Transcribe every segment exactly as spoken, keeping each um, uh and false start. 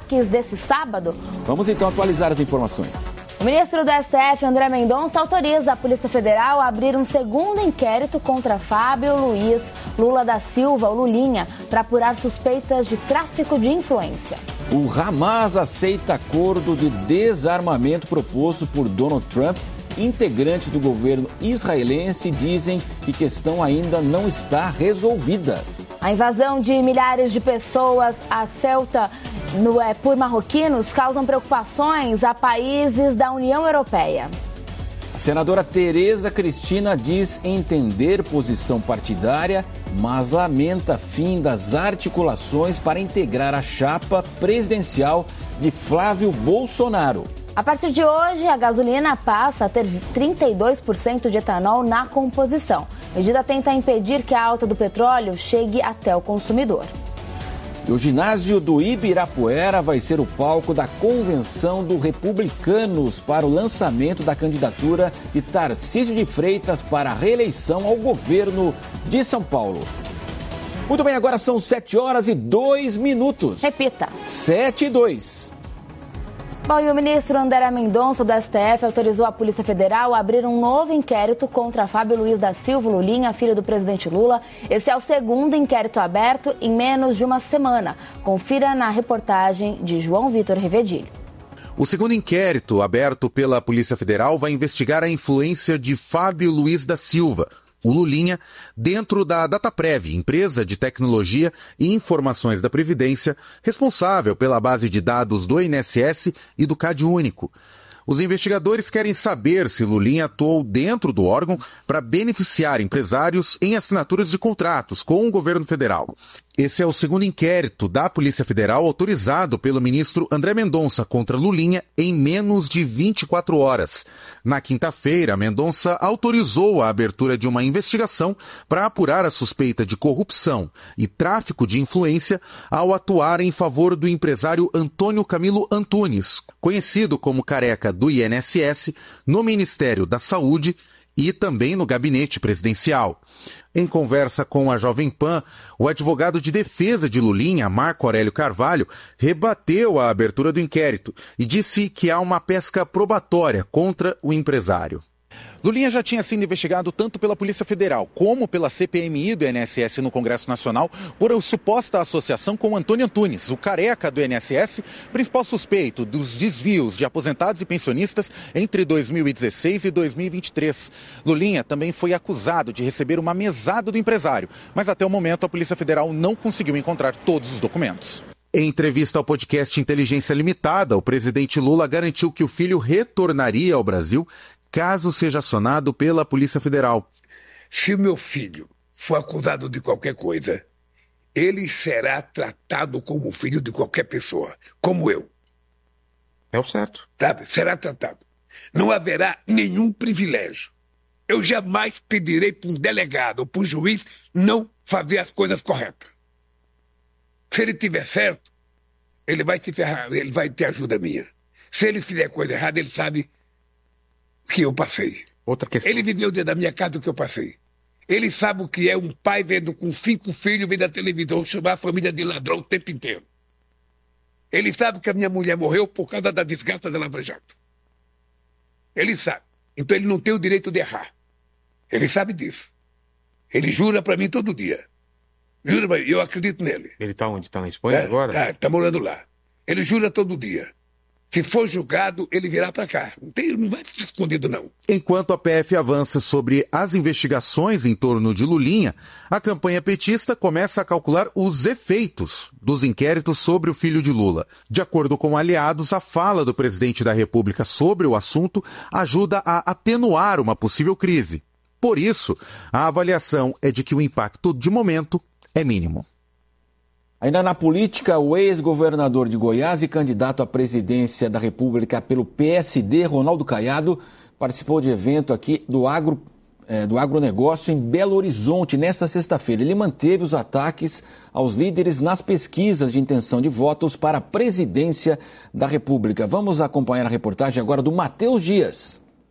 ataques desse sábado? Vamos então atualizar as informações. O ministro do S T F, André Mendonça, autoriza a Polícia Federal a abrir um segundo inquérito contra Fábio Luiz Lula da Silva, o Lulinha, para apurar suspeitas de tráfico de influência. O Hamas aceita acordo de desarmamento proposto por Donald Trump. Integrantes do governo israelense dizem que a questão ainda não está resolvida. A invasão de milhares de pessoas a Ceuta no, é, por marroquinos causam preocupações a países da União Europeia. A senadora Tereza Cristina diz entender posição partidária, mas lamenta fim das articulações para integrar a chapa presidencial de Flávio Bolsonaro. A partir de hoje, a gasolina passa a ter trinta e dois por cento de etanol na composição. A medida tenta impedir que a alta do petróleo chegue até o consumidor. E o ginásio do Ibirapuera vai ser o palco da convenção do Republicanos para o lançamento da candidatura de Tarcísio de Freitas para a reeleição ao governo de São Paulo. Muito bem, agora são sete horas e dois minutos. Repita. sete e dois. Bom, e o ministro André Mendonça, do S T F, autorizou a Polícia Federal a abrir um novo inquérito contra Fábio Luiz da Silva Lulinha, filho do presidente Lula. Esse é o segundo inquérito aberto em menos de uma semana. Confira na reportagem de João Vitor Revedilho. O segundo inquérito, aberto pela Polícia Federal, vai investigar a influência de Fábio Luiz da Silva, o Lulinha, dentro da Dataprev, empresa de tecnologia e informações da Previdência, responsável pela base de dados do I N S S e do CadÚnico. Os investigadores querem saber se Lulinha atuou dentro do órgão para beneficiar empresários em assinaturas de contratos com o governo federal. Esse é o segundo inquérito da Polícia Federal autorizado pelo ministro André Mendonça contra Lulinha em menos de vinte e quatro horas. Na quinta-feira, Mendonça autorizou a abertura de uma investigação para apurar a suspeita de corrupção e tráfico de influência ao atuar em favor do empresário Antônio Camilo Antunes, conhecido como Careca do I N S S, no Ministério da Saúde e também no gabinete presidencial. Em conversa com a Jovem Pan, o advogado de defesa de Lulinha, Marco Aurélio Carvalho, rebateu a abertura do inquérito e disse que há uma pesca probatória contra o empresário. Lulinha já tinha sido investigado tanto pela Polícia Federal como pela C P M I do I N S S no Congresso Nacional por suposta associação com Antônio Antunes, o careca do I N S S, principal suspeito dos desvios de aposentados e pensionistas entre dois mil e dezesseis e dois mil e vinte e três. Lulinha também foi acusado de receber uma mesada do empresário, mas até o momento a Polícia Federal não conseguiu encontrar todos os documentos. Em entrevista ao podcast Inteligência Limitada, o presidente Lula garantiu que o filho retornaria ao Brasil caso seja acionado pela Polícia Federal. Se o meu filho for acusado de qualquer coisa, ele será tratado como filho de qualquer pessoa, como eu. É o certo. Sabe? Será tratado. Não haverá nenhum privilégio. Eu jamais pedirei para um delegado ou para um juiz não fazer as coisas corretas. Se ele tiver certo, ele vai se ferrar, ele vai ter ajuda minha. Se ele fizer coisa errada, ele sabe que eu passei. Outra questão. Ele viveu dentro da minha casa o que eu passei. Ele sabe o que é um pai vendo com cinco filhos, vendo a televisão, chamar a família de ladrão o tempo inteiro. Ele sabe que a minha mulher morreu por causa da desgraça da Lava Jato. Ele sabe. Então ele não tem o direito de errar. Ele sabe disso. Ele jura para mim todo dia. Jura pra mim, eu acredito nele. Ele está onde? Está na Espanha é, agora? Está tá morando lá. Ele jura todo dia. Se for julgado, ele virá para cá. Não, tem, não vai ficar escondido, não. Enquanto a P F avança sobre as investigações em torno de Lulinha, a campanha petista começa a calcular os efeitos dos inquéritos sobre o filho de Lula. De acordo com aliados, a fala do presidente da República sobre o assunto ajuda a atenuar uma possível crise. Por isso, a avaliação é de que o impacto, de momento, é mínimo. Ainda na política, o ex-governador de Goiás e candidato à presidência da República pelo P S D, Ronaldo Caiado, participou de evento aqui do, agro, é, do agronegócio em Belo Horizonte nesta sexta-feira. Ele manteve os ataques aos líderes nas pesquisas de intenção de votos para a presidência da República. Vamos acompanhar a reportagem agora do Matheus Dias.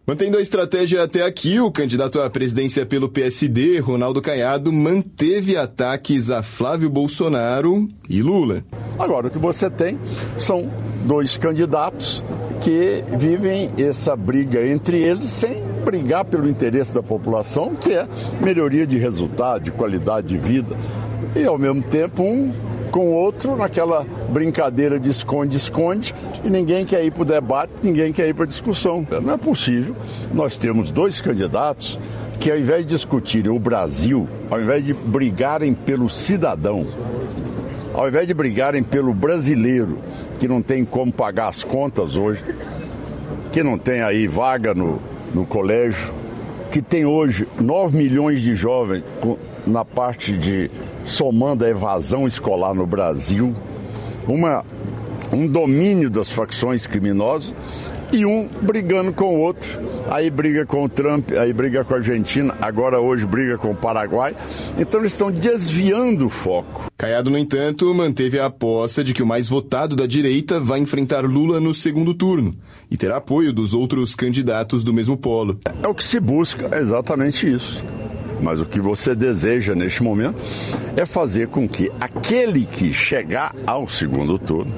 Mantendo a estratégia até aqui, o candidato à presidência pelo P S D, Ronaldo Caiado, manteve ataques a Flávio Bolsonaro e Lula. Agora, o que você tem são dois candidatos que vivem essa briga entre eles sem brigar pelo interesse da população, que é melhoria de resultado, de qualidade de vida, e ao mesmo tempo um com o outro naquela brincadeira de esconde-esconde, e ninguém quer ir para o debate, ninguém quer ir para a discussão. Não é possível nós termos dois candidatos que, ao invés de discutirem o Brasil, ao invés de brigarem pelo cidadão, ao invés de brigarem pelo brasileiro, que não tem como pagar as contas hoje, que não tem aí vaga no, no colégio, que tem hoje nove milhões de jovens na parte de somando a evasão escolar no Brasil, uma, um domínio das facções criminosas e um brigando com o outro. Aí briga com o Trump, aí briga com a Argentina, agora hoje briga com o Paraguai. Então eles estão desviando o foco. Caiado, no entanto, manteve a aposta de que o mais votado da direita vai enfrentar Lula no segundo turno e terá apoio dos outros candidatos do mesmo polo. É o que se busca, é exatamente isso. Mas o que você deseja neste momento é fazer com que aquele que chegar ao segundo turno,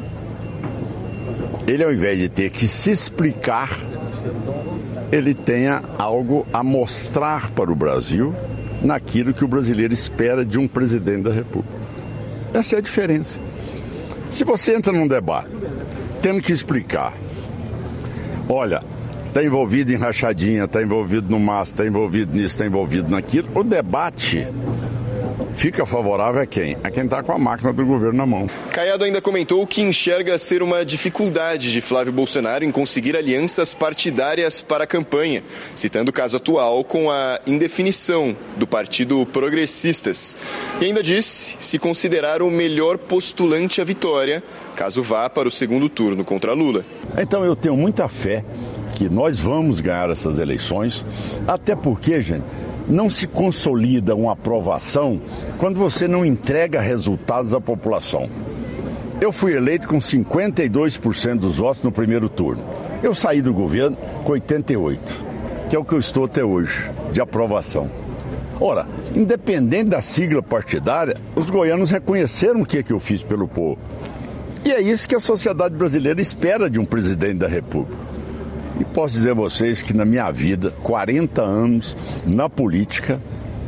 ele, ao invés de ter que se explicar, ele tenha algo a mostrar para o Brasil naquilo que o brasileiro espera de um presidente da República. Essa é a diferença. Se você entra num debate tendo que explicar, olha, está envolvido em rachadinha, está envolvido no M A S, está envolvido nisso, está envolvido naquilo, o debate fica favorável a quem? A quem está com a máquina do governo na mão. Caiado ainda comentou que enxerga ser uma dificuldade de Flávio Bolsonaro em conseguir alianças partidárias para a campanha, citando o caso atual com a indefinição do Partido Progressistas. E ainda disse se considerar o melhor postulante à vitória, caso vá para o segundo turno contra Lula. Então eu tenho muita fé que nós vamos ganhar essas eleições, até porque, gente, não se consolida uma aprovação quando você não entrega resultados à população. Eu fui eleito com cinquenta e dois por cento dos votos no primeiro turno. Eu saí do governo com oitenta e oito por cento, que é o que eu estou até hoje, de aprovação. Ora, independente da sigla partidária, os goianos reconheceram o que, é que eu fiz pelo povo. E é isso que a sociedade brasileira espera de um presidente da República. E posso dizer a vocês que na minha vida, quarenta anos na política,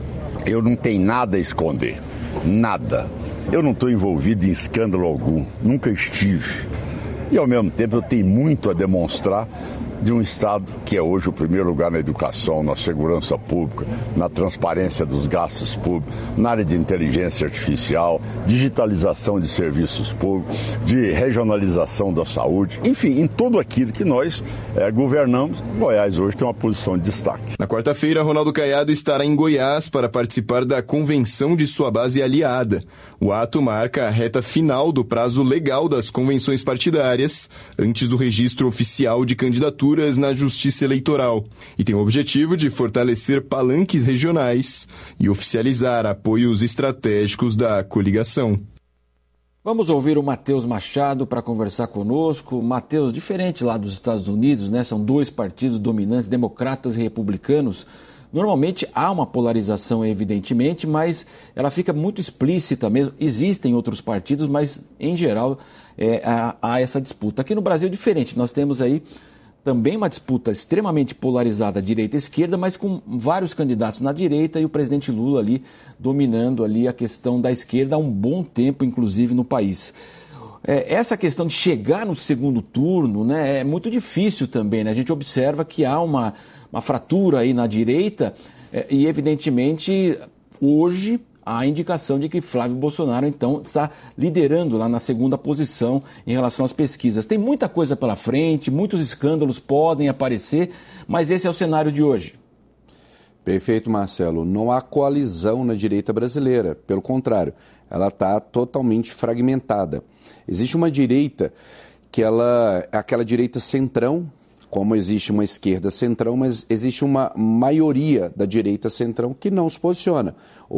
eu não tenho nada a esconder. Nada. Eu não estou envolvido em escândalo algum. Nunca estive. E ao mesmo tempo eu tenho muito a demonstrar de um Estado que é hoje o primeiro lugar na educação, na segurança pública, na transparência dos gastos públicos, na área de inteligência artificial, digitalização de serviços públicos, de regionalização da saúde, enfim, em tudo aquilo que nós é, governamos, Goiás hoje tem uma posição de destaque. Na quarta-feira, Ronaldo Caiado estará em Goiás para participar da convenção de sua base aliada. O ato marca a reta final do prazo legal das convenções partidárias, antes do registro oficial de candidatura na Justiça Eleitoral e tem o objetivo de fortalecer palanques regionais e oficializar apoios estratégicos da coligação. Vamos ouvir o Matheus Machado para conversar conosco. Matheus, diferente lá dos Estados Unidos, né? São dois partidos dominantes, democratas e republicanos. Normalmente há uma polarização, evidentemente, mas ela fica muito explícita mesmo. Existem outros partidos, mas em geral é, há, há essa disputa. Aqui no Brasil é diferente, nós temos aí também uma disputa extremamente polarizada, direita e esquerda, mas com vários candidatos na direita e o presidente Lula ali dominando ali a questão da esquerda há um bom tempo, inclusive, no país. É, essa questão de chegar no segundo turno, né, é muito difícil também, né? A gente observa que há uma, uma fratura aí na direita é, e, evidentemente, hoje há a indicação de que Flávio Bolsonaro, então, está liderando lá na segunda posição em relação às pesquisas. Tem muita coisa pela frente, muitos escândalos podem aparecer, mas esse é o cenário de hoje. Perfeito, Marcelo. Não há coalizão na direita brasileira. Pelo contrário, ela está totalmente fragmentada. Existe uma direita que ela é aquela direita centrão, como existe uma esquerda centrão, mas existe uma maioria da direita centrão que não se posiciona.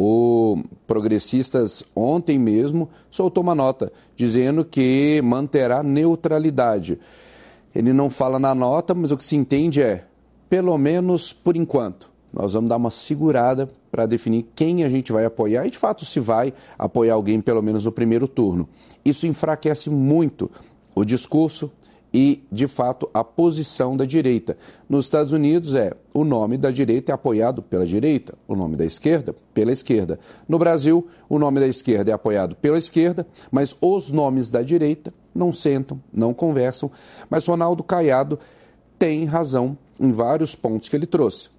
O Progressistas ontem mesmo soltou uma nota dizendo que manterá neutralidade. Ele não fala na nota, mas o que se entende é pelo menos por enquanto. Nós vamos dar uma segurada para definir quem a gente vai apoiar e, de fato, se vai apoiar alguém, pelo menos no primeiro turno. Isso enfraquece muito o discurso e, de fato, a posição da direita. Nos Estados Unidos, é o nome da direita é apoiado pela direita, o nome da esquerda pela esquerda. No Brasil, o nome da esquerda é apoiado pela esquerda, mas os nomes da direita não sentam, não conversam. Mas Ronaldo Caiado tem razão em vários pontos que ele trouxe.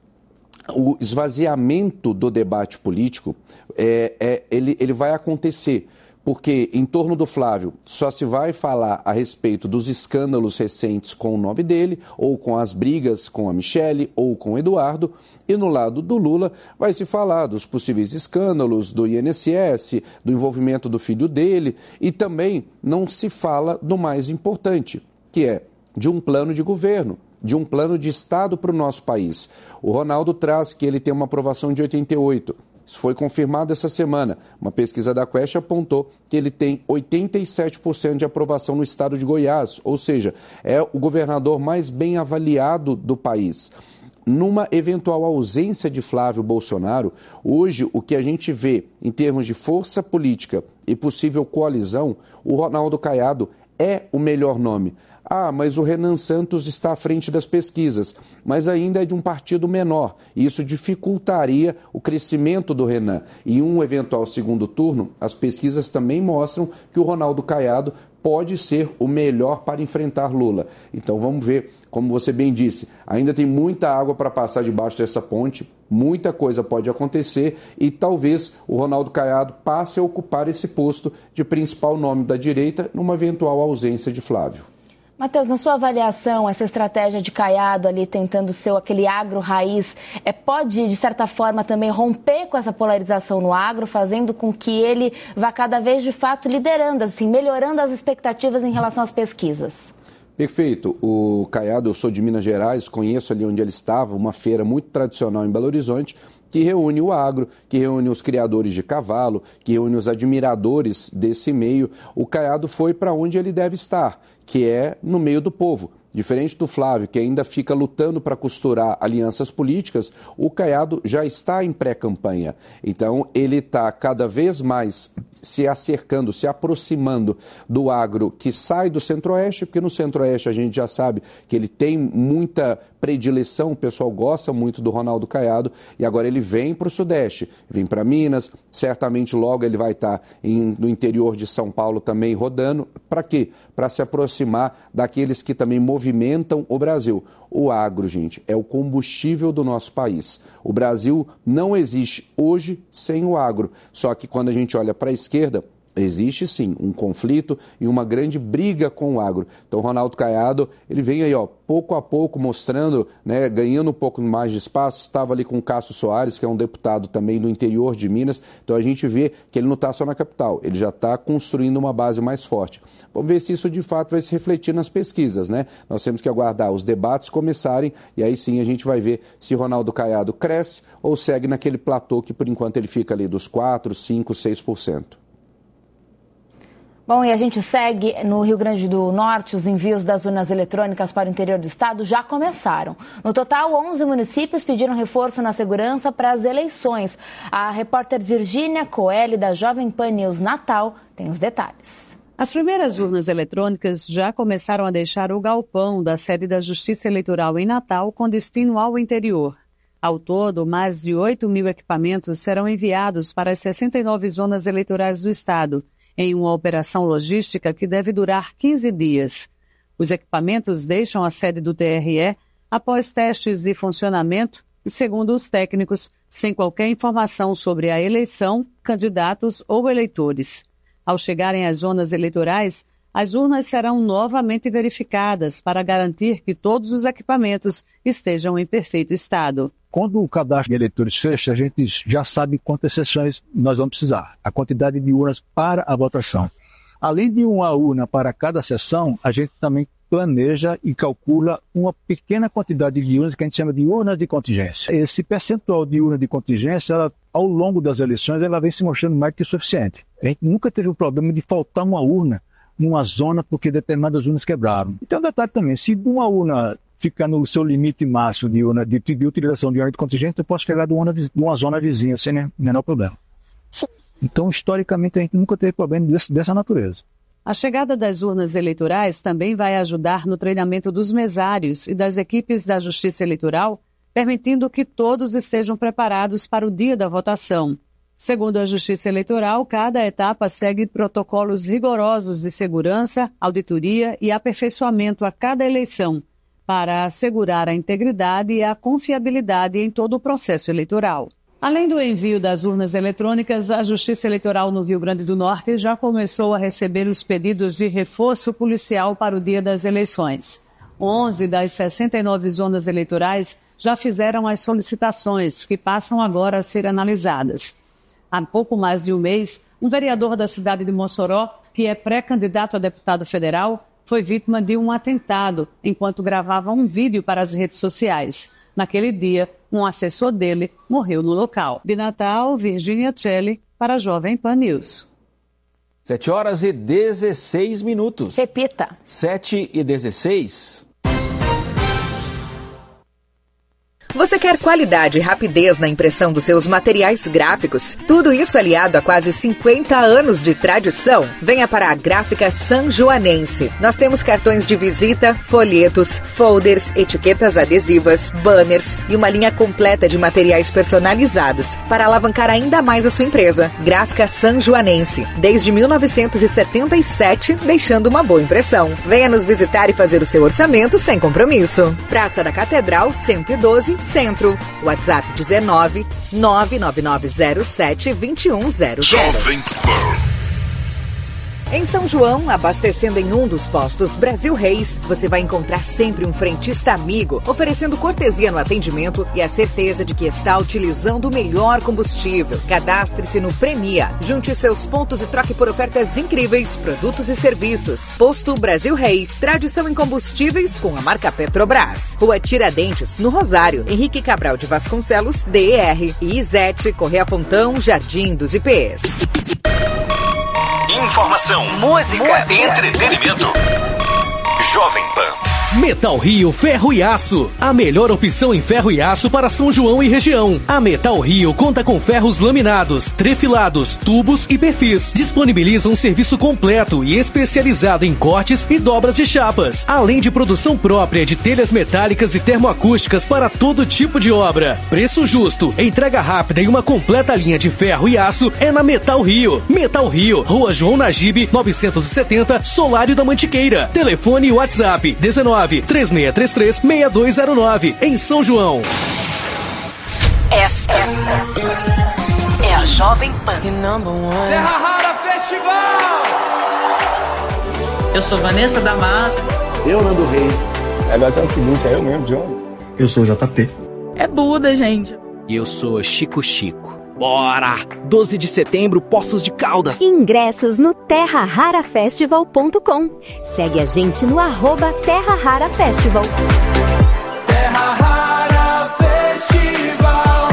O esvaziamento do debate político, é, é, ele, ele vai acontecer, porque em torno do Flávio só se vai falar a respeito dos escândalos recentes com o nome dele, ou com as brigas com a Michele, ou com o Eduardo, e no lado do Lula vai se falar dos possíveis escândalos do I N S S, do envolvimento do filho dele, e também não se fala do mais importante, que é de um plano de governo, de um plano de Estado para o nosso país. O Ronaldo traz que ele tem uma aprovação de oitenta e oito. Isso foi confirmado essa semana. Uma pesquisa da Quest apontou que ele tem oitenta e sete por cento de aprovação no estado de Goiás, ou seja, é o governador mais bem avaliado do país. Numa eventual ausência de Flávio Bolsonaro, hoje o que a gente vê em termos de força política e possível coalizão, o Ronaldo Caiado é o melhor nome. Ah, mas o Renan Santos está à frente das pesquisas, mas ainda é de um partido menor, e isso dificultaria o crescimento do Renan. E em um eventual segundo turno, as pesquisas também mostram que o Ronaldo Caiado pode ser o melhor para enfrentar Lula. Então vamos ver, como você bem disse, ainda tem muita água para passar debaixo dessa ponte, muita coisa pode acontecer e talvez o Ronaldo Caiado passe a ocupar esse posto de principal nome da direita numa eventual ausência de Flávio. Matheus, na sua avaliação, essa estratégia de Caiado ali tentando ser aquele agro raiz, é, pode, de certa forma, também romper com essa polarização no agro, fazendo com que ele vá cada vez, de fato, liderando, assim, melhorando as expectativas em relação às pesquisas? Perfeito. O Caiado, eu sou de Minas Gerais, conheço ali onde ele estava, uma feira muito tradicional em Belo Horizonte, que reúne o agro, que reúne os criadores de cavalo, que reúne os admiradores desse meio. O Caiado foi para onde ele deve estar, que é no meio do povo. Diferente do Flávio, que ainda fica lutando para costurar alianças políticas, o Caiado já está em pré-campanha. Então, ele está cada vez mais se acercando, se aproximando do agro que sai do Centro-Oeste, porque no Centro-Oeste a gente já sabe que ele tem muita predileção, o pessoal gosta muito do Ronaldo Caiado, e agora ele vem para o Sudeste, vem para Minas, certamente logo ele vai estar em, no interior de São Paulo também rodando. Para quê? Para se aproximar daqueles que também movimentam o Brasil. O agro, gente, é o combustível do nosso país. O Brasil não existe hoje sem o agro. Só que quando a gente olha para a esquerda, existe sim um conflito e uma grande briga com o agro. Então, Ronaldo Caiado, ele vem aí, ó, pouco a pouco mostrando, né, ganhando um pouco mais de espaço. Estava ali com o Cássio Soares, que é um deputado também do interior de Minas. Então, a gente vê que ele não está só na capital, ele já está construindo uma base mais forte. Vamos ver se isso de fato vai se refletir nas pesquisas, né? Nós temos que aguardar os debates começarem e aí sim a gente vai ver se Ronaldo Caiado cresce ou segue naquele platô que por enquanto ele fica ali dos quatro, cinco, seis por cento. Bom, e a gente segue no Rio Grande do Norte. Os envios das urnas eletrônicas para o interior do estado já começaram. No total, onze municípios pediram reforço na segurança para as eleições. A repórter Virgínia Coelho, da Jovem Pan News Natal, tem os detalhes. As primeiras urnas eletrônicas já começaram a deixar o galpão da sede da Justiça Eleitoral em Natal com destino ao interior. Ao todo, mais de oito mil equipamentos serão enviados para as sessenta e nove zonas eleitorais do estado, em uma operação logística que deve durar quinze dias. Os equipamentos deixam a sede do T R E após testes de funcionamento e, segundo os técnicos, sem qualquer informação sobre a eleição, candidatos ou eleitores. Ao chegarem às zonas eleitorais, as urnas serão novamente verificadas para garantir que todos os equipamentos estejam em perfeito estado. Quando o cadastro de eleitores fecha, a gente já sabe quantas sessões nós vamos precisar, a quantidade de urnas para a votação. Além de uma urna para cada sessão, a gente também planeja e calcula uma pequena quantidade de urnas que a gente chama de urnas de contingência. Esse percentual de urna de contingência, ela, ao longo das eleições, ela vem se mostrando mais que suficiente. A gente nunca teve o problema de faltar uma urna numa zona porque determinadas urnas quebraram. E tem um detalhe também, se uma urna fica no seu limite máximo de, urna, de, de utilização de urna de contingente, eu posso pegar de uma, de uma zona vizinha, sem nenhum menor problema. Então, historicamente, a gente nunca teve problema desse, dessa natureza. A chegada das urnas eleitorais também vai ajudar no treinamento dos mesários e das equipes da Justiça Eleitoral, permitindo que todos estejam preparados para o dia da votação. Segundo a Justiça Eleitoral, cada etapa segue protocolos rigorosos de segurança, auditoria e aperfeiçoamento a cada eleição, para assegurar a integridade e a confiabilidade em todo o processo eleitoral. Além do envio das urnas eletrônicas, a Justiça Eleitoral no Rio Grande do Norte já começou a receber os pedidos de reforço policial para o dia das eleições. onze das sessenta e nove zonas eleitorais já fizeram as solicitações, que passam agora a ser analisadas. Há pouco mais de um mês, um vereador da cidade de Mossoró, que é pré-candidato a deputado federal, foi vítima de um atentado enquanto gravava um vídeo para as redes sociais. Naquele dia, um assessor dele morreu no local. De Natal, Virginia Celli, para a Jovem Pan News. sete horas e dezesseis minutos. Repita. sete e dezesseis. Você quer qualidade e rapidez na impressão dos seus materiais gráficos? Tudo isso aliado a quase cinquenta anos de tradição? Venha para a Gráfica Sanjoanense. Nós temos cartões de visita, folhetos, folders, etiquetas adesivas, banners e uma linha completa de materiais personalizados para alavancar ainda mais a sua empresa. Gráfica Sanjoanense. Desde mil novecentos e setenta e sete, deixando uma boa impressão. Venha nos visitar e fazer o seu orçamento sem compromisso. Praça da Catedral, cento e doze, Centro. WhatsApp dezenove, nove nove nove zero sete, dois um zero zero. Jovem Pan. Em São João, abastecendo em um dos postos Brasil Reis, você vai encontrar sempre um frentista amigo, oferecendo cortesia no atendimento e a certeza de que está utilizando o melhor combustível. Cadastre-se no Premia, junte seus pontos e troque por ofertas incríveis, produtos e serviços. Posto Brasil Reis, tradição em combustíveis com a marca Petrobras. Rua Tiradentes, no Rosário, Henrique Cabral de Vasconcelos, D E R. E Izete, Correia Fontão, Jardim dos I Pês. Informação, música, entretenimento. Jovem Pan. Metal Rio Ferro e Aço, a melhor opção em ferro e aço para São João e região. A Metal Rio conta com ferros laminados, trefilados, tubos e perfis. Disponibiliza um serviço completo e especializado em cortes e dobras de chapas, além de produção própria de telhas metálicas e termoacústicas para todo tipo de obra. Preço justo, entrega rápida e uma completa linha de ferro e aço é na Metal Rio. Metal Rio, Rua João Nagibe, novecentos e setenta, Solário da Mantiqueira. Telefone e WhatsApp dezenove, três seis três três, seis dois zero nove, em São João. Esta é a Jovem Pan. Terra Rara Festival! Eu sou Vanessa da Mata. Eu, Nando Reis. Agora é o seguinte, é eu mesmo, John. Eu sou o J P. É Buda, gente. E eu sou Chico Chico. Bora! doze de setembro, Poços de Caldas. Ingressos no terra rara festival ponto com. Segue a gente no arroba Terra Rara Festival. Terra Rara Festival.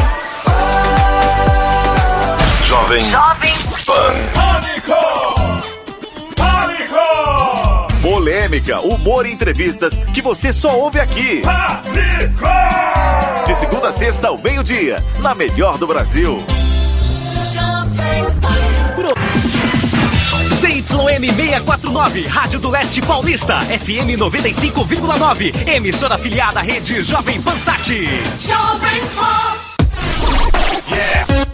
Oh! Jovem, Jovem Pan. Pânico! Pânico! Polêmica, humor e entrevistas que você só ouve aqui. Pânico! De segunda a sexta ao meio-dia, na melhor do Brasil. C Y M seiscentos e quarenta e nove, Rádio do Leste Paulista, F M noventa e cinco vírgula nove, emissora afiliada à rede Jovem Pan Sat. Jovem Pan. Yeah.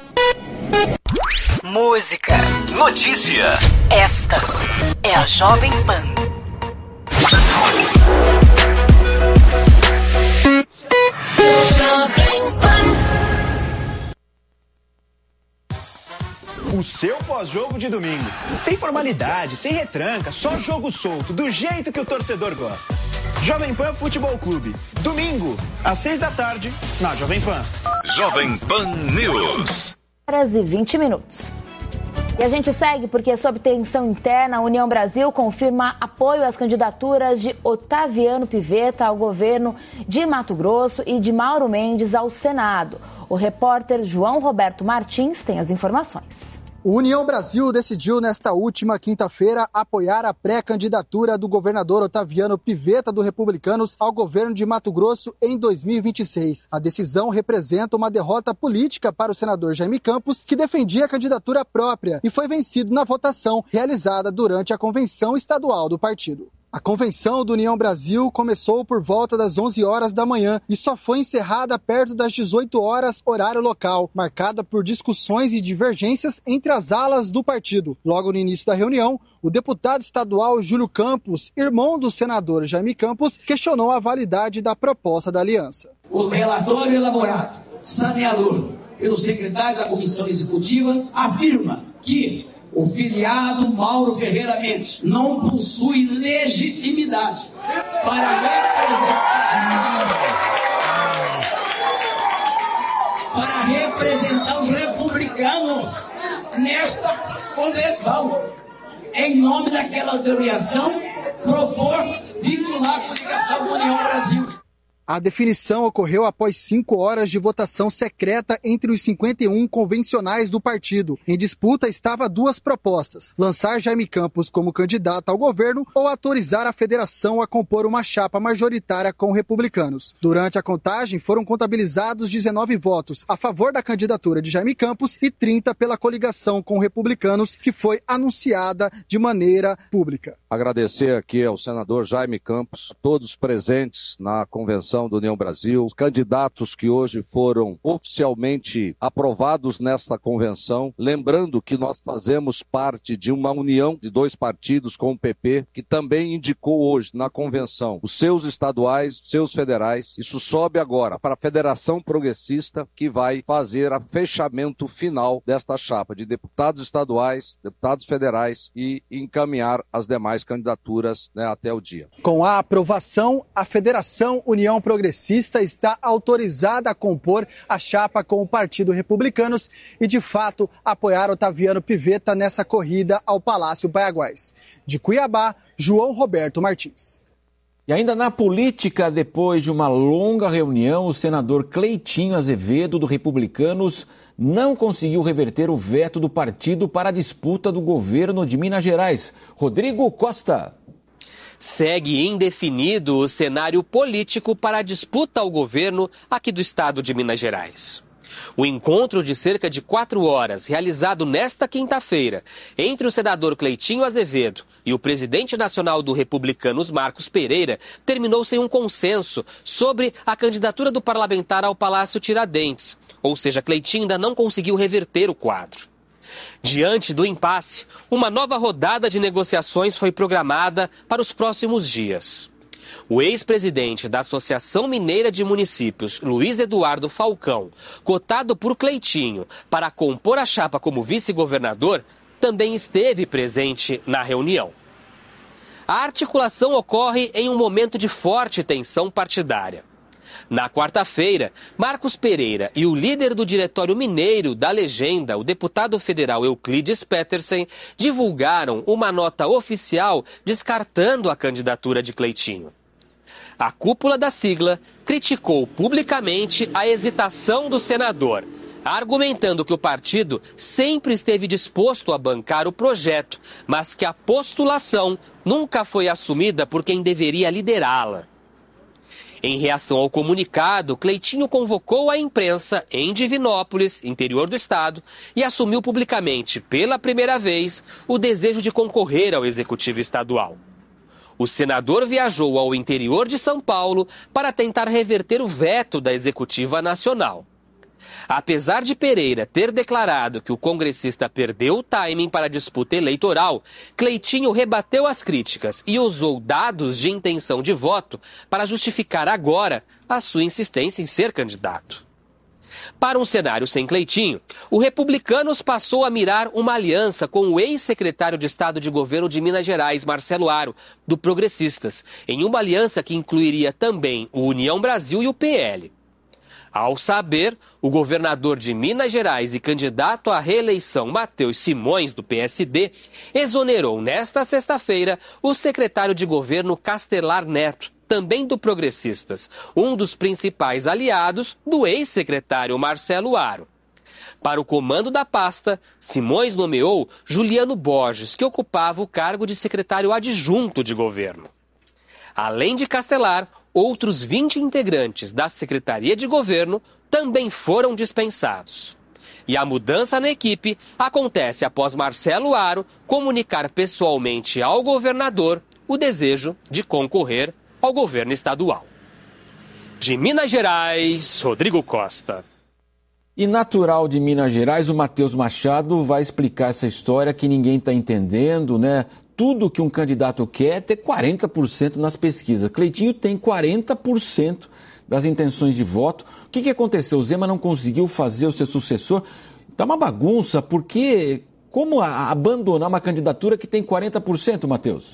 Música, notícia. Esta é a Jovem Pan. Jovem Pan. O seu pós-jogo de domingo. Sem formalidade, sem retranca, só jogo solto, do jeito que o torcedor gosta. Jovem Pan Futebol Clube. Domingo, às seis da tarde, na Jovem Pan. Jovem Pan News. Horas e vinte minutos. E a gente segue porque, sob tensão interna, a União Brasil confirma apoio às candidaturas de Otaviano Pivetta ao governo de Mato Grosso e de Mauro Mendes ao Senado. O repórter João Roberto Martins tem as informações. O União Brasil decidiu nesta última quinta-feira apoiar a pré-candidatura do governador Otaviano Pivetta do Republicanos ao governo de Mato Grosso em dois mil e vinte e seis. A decisão representa uma derrota política para o senador Jaime Campos, que defendia a candidatura própria e foi vencido na votação realizada durante a convenção estadual do partido. A convenção do União Brasil começou por volta das onze horas da manhã e só foi encerrada perto das dezoito horas, horário local, marcada por discussões e divergências entre as alas do partido. Logo no início da reunião, o deputado estadual Júlio Campos, irmão do senador Jaime Campos, questionou a validade da proposta da aliança. O relatório elaborado, saneador, pelo secretário da Comissão Executiva, afirma que o filiado Mauro Ferreira Mendes não possui legitimidade para representar, para representar os republicanos nesta convenção. Em nome daquela agremiação, propor vincular a coligação do União Brasil. A definição ocorreu após cinco horas de votação secreta entre os cinquenta e um convencionais do partido. Em disputa estava duas propostas: lançar Jaime Campos como candidato ao governo ou autorizar a federação a compor uma chapa majoritária com republicanos. Durante a contagem foram contabilizados dezenove votos a favor da candidatura de Jaime Campos e trinta pela coligação com republicanos, que foi anunciada de maneira pública. Agradecer aqui ao senador Jaime Campos, a todos presentes na convenção do União Brasil, os candidatos que hoje foram oficialmente aprovados nesta convenção, lembrando que nós fazemos parte de uma união de dois partidos com o P P, que também indicou hoje na convenção os seus estaduais, os seus federais. Isso sobe agora para a Federação Progressista, que vai fazer o fechamento final desta chapa de deputados estaduais, deputados federais e encaminhar as demais candidaturas, né, até o dia. Com a aprovação, a Federação União Progressista está autorizada a compor a chapa com o Partido Republicanos e, de fato, apoiar Otaviano Pivetta nessa corrida ao Palácio Paiaguás. De Cuiabá, João Roberto Martins. E ainda na política, depois de uma longa reunião, o senador Cleitinho Azevedo, do Republicanos, não conseguiu reverter o veto do partido para a disputa do governo de Minas Gerais. Rodrigo Costa. Segue indefinido o cenário político para a disputa ao governo aqui do estado de Minas Gerais. O encontro de cerca de quatro horas, realizado nesta quinta-feira, entre o senador Cleitinho Azevedo e o presidente nacional do Republicanos, Marcos Pereira, terminou sem um consenso sobre a candidatura do parlamentar ao Palácio Tiradentes. Ou seja, Cleitinho ainda não conseguiu reverter o quadro. Diante do impasse, uma nova rodada de negociações foi programada para os próximos dias. O ex-presidente da Associação Mineira de Municípios, Luiz Eduardo Falcão, cotado por Cleitinho para compor a chapa como vice-governador, também esteve presente na reunião. A articulação ocorre em um momento de forte tensão partidária. Na quarta-feira, Marcos Pereira e o líder do Diretório Mineiro da Legenda, o deputado federal Euclides Petersen, divulgaram uma nota oficial descartando a candidatura de Cleitinho. A cúpula da sigla criticou publicamente a hesitação do senador, argumentando que o partido sempre esteve disposto a bancar o projeto, mas que a postulação nunca foi assumida por quem deveria liderá-la. Em reação ao comunicado, Cleitinho convocou a imprensa em Divinópolis, interior do estado, e assumiu publicamente, pela primeira vez, o desejo de concorrer ao executivo estadual. O senador viajou ao interior de São Paulo para tentar reverter o veto da executiva nacional. Apesar de Pereira ter declarado que o congressista perdeu o timing para a disputa eleitoral, Cleitinho rebateu as críticas e usou dados de intenção de voto para justificar agora a sua insistência em ser candidato. Para um cenário sem Cleitinho, o Republicanos passou a mirar uma aliança com o ex-secretário de Estado de Governo de Minas Gerais, Marcelo Aro, do Progressistas, em uma aliança que incluiria também o União Brasil e o P L. Ao saber, o governador de Minas Gerais e candidato à reeleição Matheus Simões, do P S D, exonerou nesta sexta-feira o secretário de governo Castelar Neto, também do Progressistas, um dos principais aliados do ex-secretário Marcelo Aro. Para o comando da pasta, Simões nomeou Juliano Borges, que ocupava o cargo de secretário adjunto de governo. Além de Castelar, outros vinte integrantes da Secretaria de Governo também foram dispensados. E a mudança na equipe acontece após Marcelo Aro comunicar pessoalmente ao governador o desejo de concorrer ao governo estadual. De Minas Gerais, Rodrigo Costa. E natural de Minas Gerais, o Matheus Machado vai explicar essa história que ninguém está entendendo, né? Tudo que um candidato quer é ter quarenta por cento nas pesquisas. Cleitinho tem quarenta por cento das intenções de voto. O que, que aconteceu? O Zema não conseguiu fazer o seu sucessor? Está uma bagunça, porque como a, abandonar uma candidatura que tem quarenta por cento, Matheus?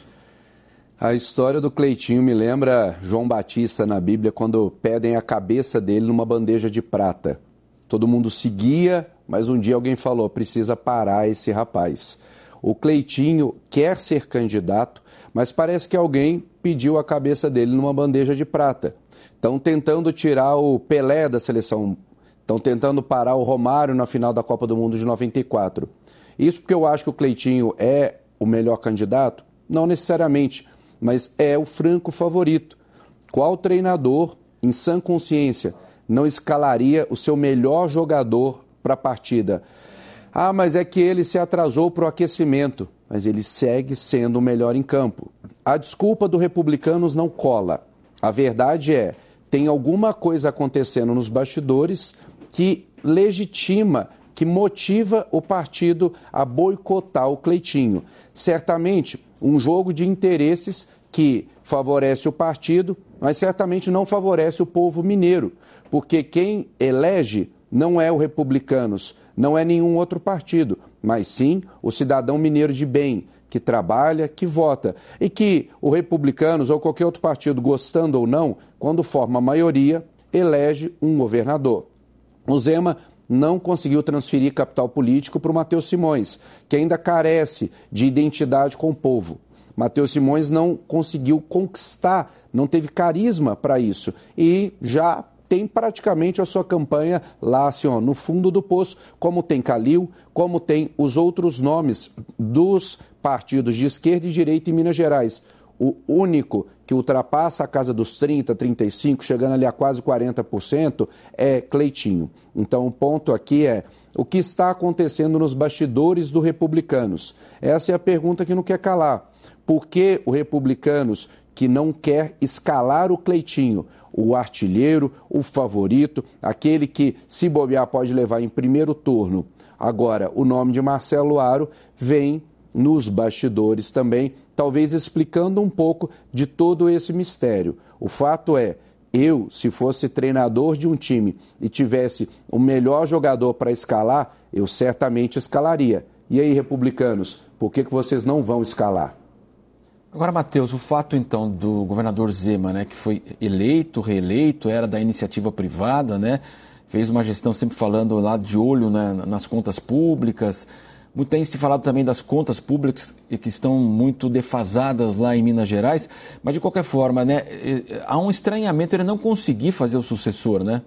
A história do Cleitinho me lembra João Batista na Bíblia, quando pedem a cabeça dele numa bandeja de prata. Todo mundo seguia, mas um dia alguém falou, precisa parar esse rapaz. O Cleitinho quer ser candidato, mas parece que alguém pediu a cabeça dele numa bandeja de prata. Estão tentando tirar o Pelé da seleção, estão tentando parar o Romário na final da Copa do Mundo de noventa e quatro. Isso porque eu acho que o Cleitinho é o melhor candidato? Não necessariamente, mas é o franco favorito. Qual treinador, em sã consciência, não escalaria o seu melhor jogador para a partida? Ah, mas é que ele se atrasou para o aquecimento, mas ele segue sendo o melhor em campo. A desculpa do Republicanos não cola. A verdade é, tem alguma coisa acontecendo nos bastidores que legitima, que motiva o partido a boicotar o Cleitinho. Certamente, um jogo de interesses que favorece o partido, mas certamente não favorece o povo mineiro, porque quem elege não é o Republicanos, não é nenhum outro partido, mas sim o cidadão mineiro de bem, que trabalha, que vota. E que o Republicanos ou qualquer outro partido, gostando ou não, quando forma a maioria, elege um governador. O Zema não conseguiu transferir capital político para o Matheus Simões, que ainda carece de identidade com o povo. Matheus Simões não conseguiu conquistar, não teve carisma para isso e já tem praticamente a sua campanha lá, assim, ó, no fundo do poço, como tem Calil, como tem os outros nomes dos partidos de esquerda e direita em Minas Gerais. O único que ultrapassa a casa dos trinta, trinta e cinco, chegando ali a quase quarenta por cento, é Cleitinho. Então o ponto aqui é o que está acontecendo nos bastidores do Republicanos. Essa é a pergunta que não quer calar. Por que o Republicanos, que não quer escalar o Cleitinho, o artilheiro, o favorito, aquele que, se bobear, pode levar em primeiro turno? Agora, o nome de Marcelo Aro vem nos bastidores também, talvez explicando um pouco de todo esse mistério. O fato é, eu, se fosse treinador de um time e tivesse o melhor jogador para escalar, eu certamente escalaria. E aí, Republicanos, por que que vocês não vão escalar? Agora, Matheus, o fato, então, do governador Zema, né, que foi eleito, reeleito, era da iniciativa privada, né, fez uma gestão sempre falando lá de olho, né, nas contas públicas. Muito tem se falado também das contas públicas que estão muito defasadas lá em Minas Gerais, mas, de qualquer forma, né, há um estranhamento ele não conseguir fazer o sucessor, né?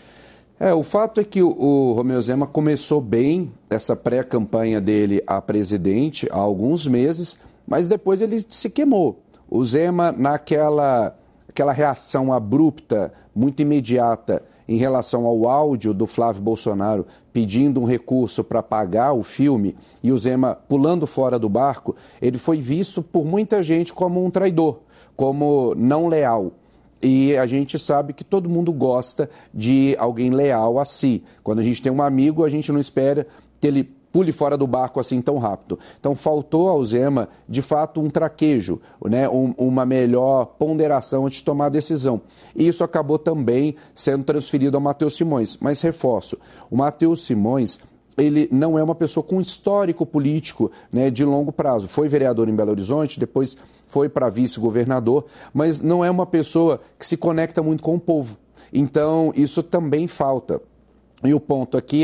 É, o fato é que o, o Romeu Zema começou bem essa pré-campanha dele a presidente há alguns meses, mas depois ele se queimou. O Zema, naquela aquela reação abrupta, muito imediata, em relação ao áudio do Flávio Bolsonaro pedindo um recurso para pagar o filme e o Zema pulando fora do barco, ele foi visto por muita gente como um traidor, como não leal. E a gente sabe que todo mundo gosta de alguém leal a si. Quando a gente tem um amigo, a gente não espera que ele pule fora do barco assim tão rápido. Então faltou ao Zema, de fato, um traquejo, né? um, uma melhor ponderação antes de tomar a decisão. E isso acabou também sendo transferido ao Matheus Simões. Mas reforço, o Matheus Simões, ele não é uma pessoa com histórico político, né, de longo prazo. Foi vereador em Belo Horizonte, depois foi para vice-governador, mas não é uma pessoa que se conecta muito com o povo. Então isso também falta. E o ponto aqui é,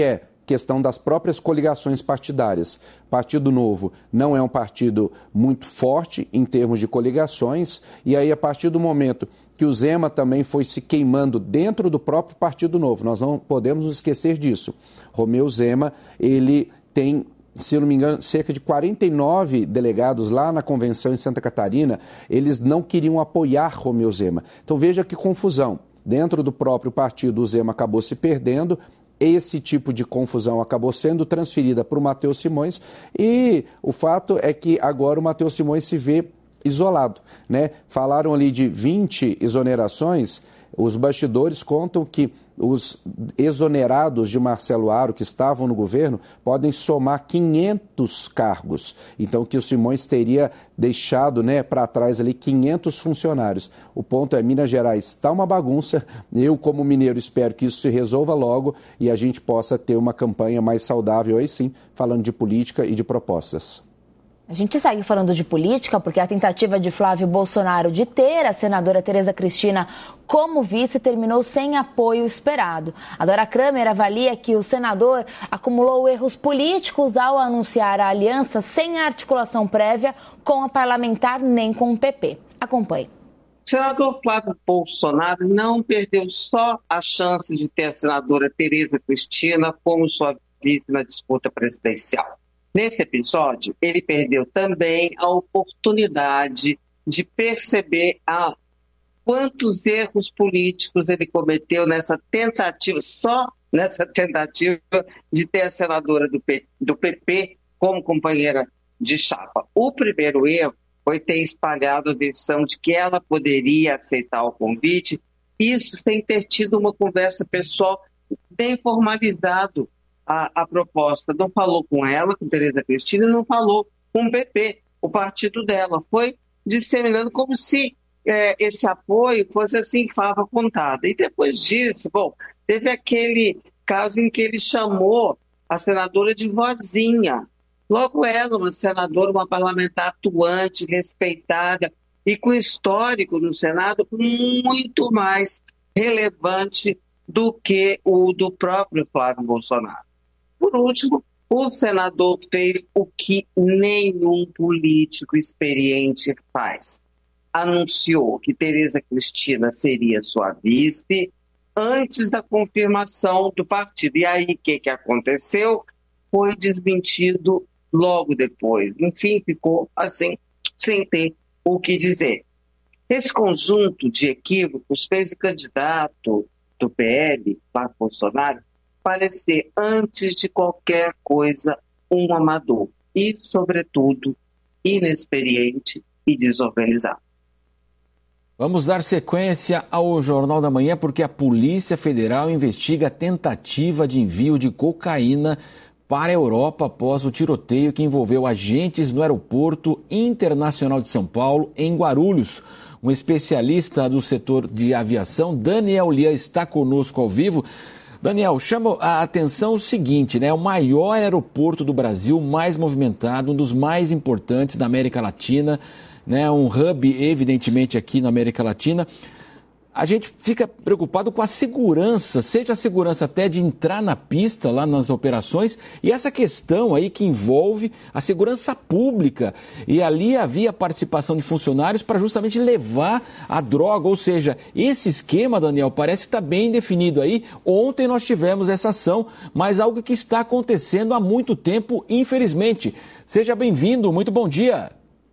questão das próprias coligações partidárias. Partido Novo não é um partido muito forte em termos de coligações, e aí a partir do momento que o Zema também foi se queimando dentro do próprio Partido Novo, nós não podemos nos esquecer disso. Romeu Zema, ele tem, se eu não me engano, cerca de quarenta e nove delegados lá na convenção em Santa Catarina, eles não queriam apoiar Romeu Zema. Então veja que confusão. Dentro do próprio partido, o Zema acabou se perdendo, esse tipo de confusão acabou sendo transferida para o Matheus Simões e o fato é que agora o Matheus Simões se vê isolado, né? Falaram ali de vinte exonerações, os bastidores contam que os exonerados de Marcelo Aro, que estavam no governo, podem somar quinhentos cargos. Então, que o Simões teria deixado, né, para trás ali quinhentos funcionários. O ponto é, Minas Gerais está uma bagunça. Eu, como mineiro, espero que isso se resolva logo e a gente possa ter uma campanha mais saudável, aí sim, falando de política e de propostas. A gente segue falando de política porque a tentativa de Flávio Bolsonaro de ter a senadora Tereza Cristina como vice terminou sem apoio esperado. A Dora Kramer avalia que o senador acumulou erros políticos ao anunciar a aliança sem articulação prévia com a parlamentar nem com o P P. Acompanhe. O senador Flávio Bolsonaro não perdeu só a chance de ter a senadora Tereza Cristina como sua vice na disputa presidencial. Nesse episódio, ele perdeu também a oportunidade de perceber a quantos erros políticos ele cometeu nessa tentativa, só nessa tentativa de ter a senadora do, P, do P P como companheira de chapa. O primeiro erro foi ter espalhado a versão de que ela poderia aceitar o convite, isso sem ter tido uma conversa pessoal nem formalizado. A, a proposta, não falou com ela, com Tereza Cristina, não falou com o P P, o partido dela. Foi disseminando como se é, esse apoio fosse assim, fava contada. E depois disso, bom, teve aquele caso em que ele chamou a senadora de vozinha. Logo ela, uma senadora, uma parlamentar atuante, respeitada e com histórico no Senado muito mais relevante do que o do próprio Flávio Bolsonaro. Por último, o senador fez o que nenhum político experiente faz. Anunciou que Tereza Cristina seria sua vice antes da confirmação do partido. E aí, o que, que aconteceu? Foi desmentido logo depois. Enfim, ficou assim, sem ter o que dizer. Esse conjunto de equívocos fez o candidato do P L, Flávio Bolsonaro, parecer, antes de qualquer coisa, um amador e, sobretudo, inexperiente e desorganizado. Vamos dar sequência ao Jornal da Manhã, porque a Polícia Federal investiga a tentativa de envio de cocaína para a Europa após o tiroteio que envolveu agentes no Aeroporto Internacional de São Paulo, em Guarulhos. Um especialista do setor de aviação, Daniel Lia, está conosco ao vivo. Daniel, chama a atenção o seguinte, né? O maior aeroporto do Brasil, mais movimentado, um dos mais importantes da América Latina, né? Um hub, evidentemente, aqui na América Latina. A gente fica preocupado com a segurança, seja a segurança até de entrar na pista lá nas operações e essa questão aí que envolve a segurança pública. E ali havia participação de funcionários para justamente levar a droga, ou seja, esse esquema, Daniel, parece estar bem definido aí. Ontem nós tivemos essa ação, mas algo que está acontecendo há muito tempo, infelizmente. Seja bem-vindo, muito bom dia.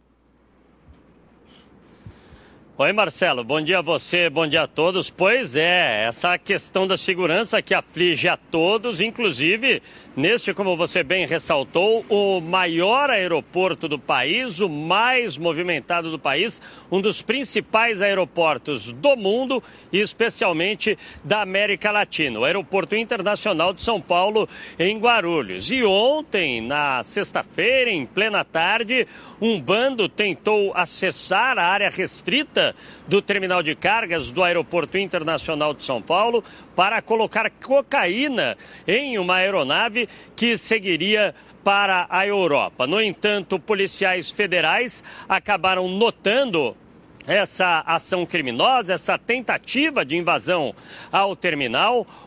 Oi, Marcelo, bom dia a você, bom dia a todos. Pois é, essa questão da segurança que aflige a todos, inclusive neste, como você bem ressaltou, o maior aeroporto do país, o mais movimentado do país, um dos principais aeroportos do mundo e especialmente da América Latina, o Aeroporto Internacional de São Paulo, em Guarulhos. E ontem, na sexta-feira, em plena tarde, um bando tentou acessar a área restrita do terminal de cargas do Aeroporto Internacional de São Paulo para colocar cocaína em uma aeronave que seguiria para a Europa. No entanto, policiais federais acabaram notando essa ação criminosa, essa tentativa de invasão ao terminal.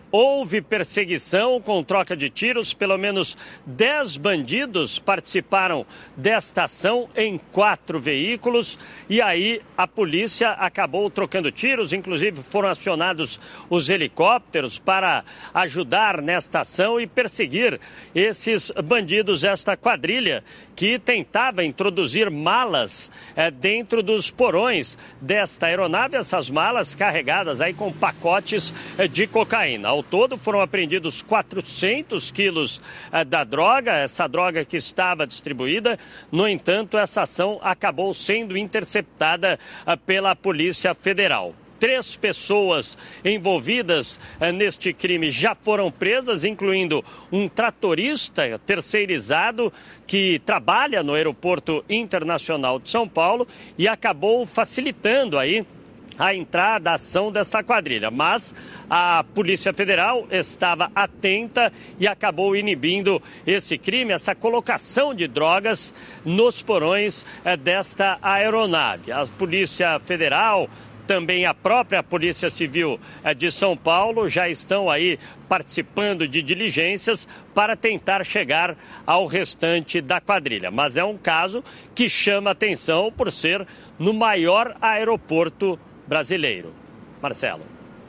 houve perseguição com troca de tiros. Pelo menos dez bandidos participaram desta ação em quatro veículos. E aí a polícia acabou trocando tiros, inclusive foram acionados os helicópteros para ajudar nesta ação e perseguir esses bandidos, esta quadrilha que tentava introduzir malas é, dentro dos porões desta aeronave, essas malas carregadas aí com pacotes é, de cocaína. Ao todo foram apreendidos quatrocentos quilos é, da droga, essa droga que estava distribuída. No entanto, essa ação acabou sendo interceptada é, pela Polícia Federal. Três pessoas envolvidas eh, neste crime já foram presas, incluindo um tratorista terceirizado que trabalha no Aeroporto Internacional de São Paulo e acabou facilitando aí a entrada, a ação dessa quadrilha. Mas a Polícia Federal estava atenta e acabou inibindo esse crime, essa colocação de drogas nos porões eh, desta aeronave. A Polícia Federal, também a própria Polícia Civil de São Paulo já estão aí participando de diligências para tentar chegar ao restante da quadrilha. Mas é um caso que chama atenção por ser no maior aeroporto brasileiro. Marcelo.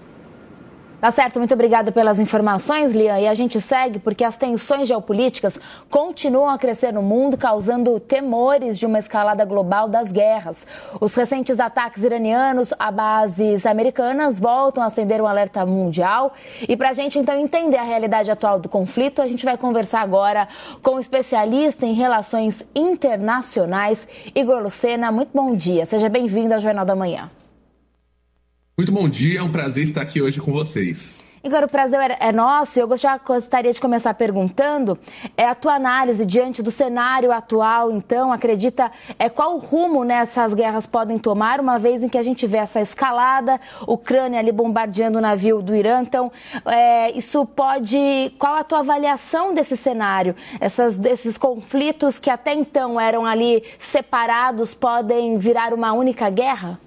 Tá certo, muito obrigada pelas informações, Lian. E a gente segue porque as tensões geopolíticas continuam a crescer no mundo, causando temores de uma escalada global das guerras. Os recentes ataques iranianos a bases americanas voltam a acender um alerta mundial. E para a gente, então, entender a realidade atual do conflito, a gente vai conversar agora com um especialista em relações internacionais, Igor Lucena. Muito bom dia, seja bem-vindo ao Jornal da Manhã. Muito bom dia, é um prazer estar aqui hoje com vocês. Igor, o prazer é nosso. Eu gostaria de começar perguntando é, a tua análise diante do cenário atual, então, acredita é, qual o rumo nessas guerras podem tomar, uma vez em que a gente vê essa escalada, Ucrânia ali bombardeando o navio do Irã. Então, é, isso pode... Qual a tua avaliação desse cenário? Essas, esses conflitos que até então eram ali separados podem virar uma única guerra?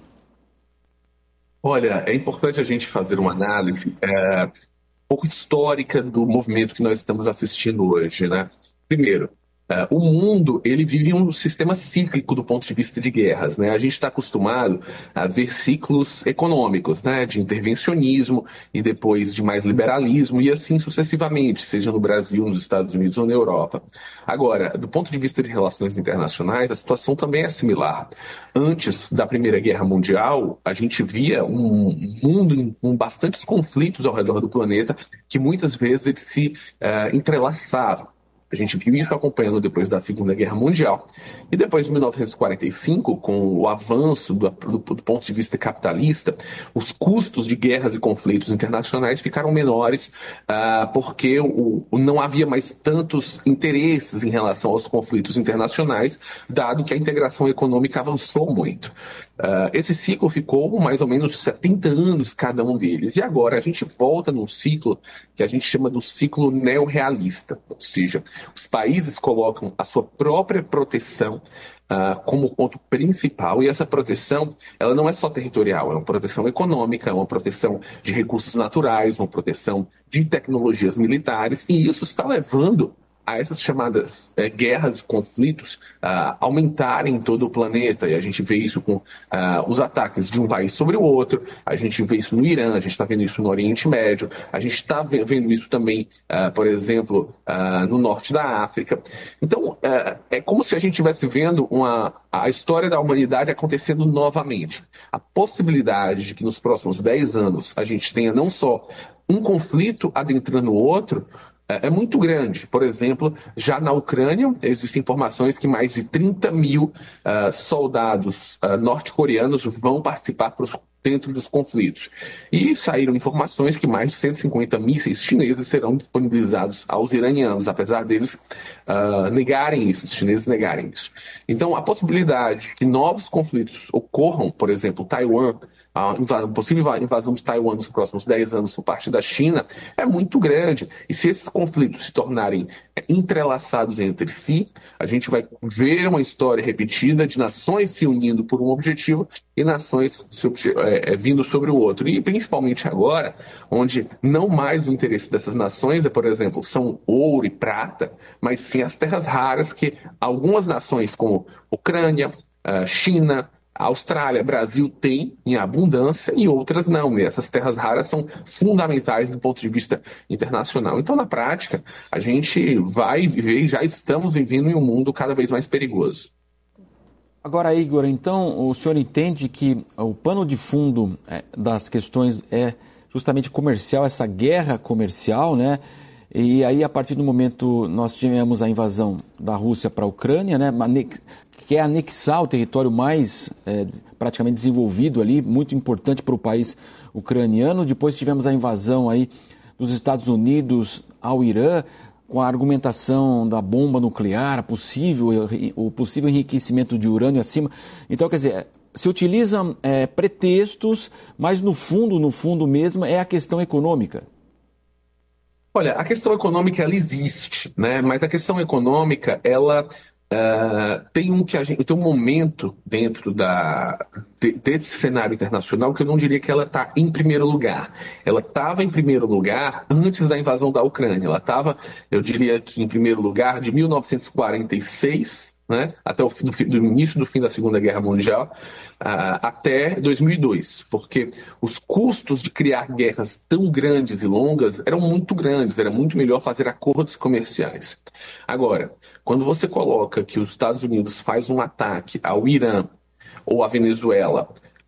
Olha, é importante a gente fazer uma análise é, um pouco histórica do movimento que nós estamos assistindo hoje, né? Primeiro, é, o mundo ele vive um sistema cíclico do ponto de vista de guerras, né? A gente está acostumado a ver ciclos econômicos, né? De intervencionismo e depois de mais liberalismo e assim sucessivamente, seja no Brasil, nos Estados Unidos ou na Europa. Agora, do ponto de vista de relações internacionais, a situação também é similar. Antes da Primeira Guerra Mundial, a gente via um mundo com bastantes conflitos ao redor do planeta que muitas vezes eles se uh, entrelaçavam. A gente viu isso acompanhando depois da Segunda Guerra Mundial. E depois de mil novecentos e quarenta e cinco, com o avanço do, do, do ponto de vista capitalista, os custos de guerras e conflitos internacionais ficaram menores uh, porque o, o, não havia mais tantos interesses em relação aos conflitos internacionais, dado que a integração econômica avançou muito. Uh, esse ciclo ficou mais ou menos setenta anos cada um deles. E agora a gente volta num ciclo que a gente chama do ciclo neorrealista, ou seja, os países colocam a sua própria proteção uh, como ponto principal, e essa proteção ela não é só territorial, é uma proteção econômica, é uma proteção de recursos naturais, uma proteção de tecnologias militares, e isso está levando a essas chamadas é, guerras e conflitos uh, aumentarem em todo o planeta. E a gente vê isso com uh, os ataques de um país sobre o outro, a gente vê isso no Irã, a gente está vendo isso no Oriente Médio, a gente está vendo isso também, uh, por exemplo, uh, no norte da África. Então, uh, é como se a gente estivesse vendo uma, a história da humanidade acontecendo novamente. A possibilidade de que nos próximos dez anos a gente tenha não só um conflito adentrando o outro, é muito grande. Por exemplo, já na Ucrânia, existem informações que mais de trinta mil uh, soldados uh, norte-coreanos vão participar pros, dentro dos conflitos. E saíram informações que mais de cento e cinquenta mísseis chineses serão disponibilizados aos iranianos, apesar deles uh, negarem isso, os chineses negarem isso. Então, a possibilidade que novos conflitos ocorram, por exemplo, Taiwan, a invasão, possível invasão de Taiwan nos próximos dez anos por parte da China é muito grande. E se esses conflitos se tornarem entrelaçados entre si, a gente vai ver uma história repetida de nações se unindo por um objetivo e nações se, é, é, vindo sobre o outro. E principalmente agora, onde não mais o interesse dessas nações é, por exemplo, são ouro e prata, mas sim as terras raras que algumas nações como Ucrânia, China, Austrália, Brasil tem em abundância e outras não. E essas terras raras são fundamentais do ponto de vista internacional. Então, na prática, a gente vai viver e já estamos vivendo em um mundo cada vez mais perigoso. Agora, Igor, então o senhor entende que o pano de fundo é, das questões é justamente comercial, essa guerra comercial, né? E aí, a partir do momento, nós tivemos a invasão da Rússia para a Ucrânia, né? Que é anexar o território mais é, praticamente desenvolvido ali, muito importante para o país ucraniano. Depois tivemos a invasão aí dos Estados Unidos ao Irã, com a argumentação da bomba nuclear, a possível, o possível enriquecimento de urânio acima. Então, quer dizer, se utilizam é, pretextos, mas no fundo, no fundo mesmo, é a questão econômica. Olha, a questão econômica, ela existe, né? Mas a questão econômica, ela... Uh, tem um que a gente tem um momento dentro da, de, desse cenário internacional que eu não diria que ela está em primeiro lugar. Ela estava em primeiro lugar antes da invasão da Ucrânia. Ela estava, eu diria que em primeiro lugar de mil novecentos e quarenta e seis, né, até o fim, do, do início do fim da Segunda Guerra Mundial, uh, até dois mil e dois, porque os custos de criar guerras tão grandes e longas eram muito grandes, era muito melhor fazer acordos comerciais. Agora, quando você coloca que os Estados Unidos faz um ataque ao Irã ou à Venezuela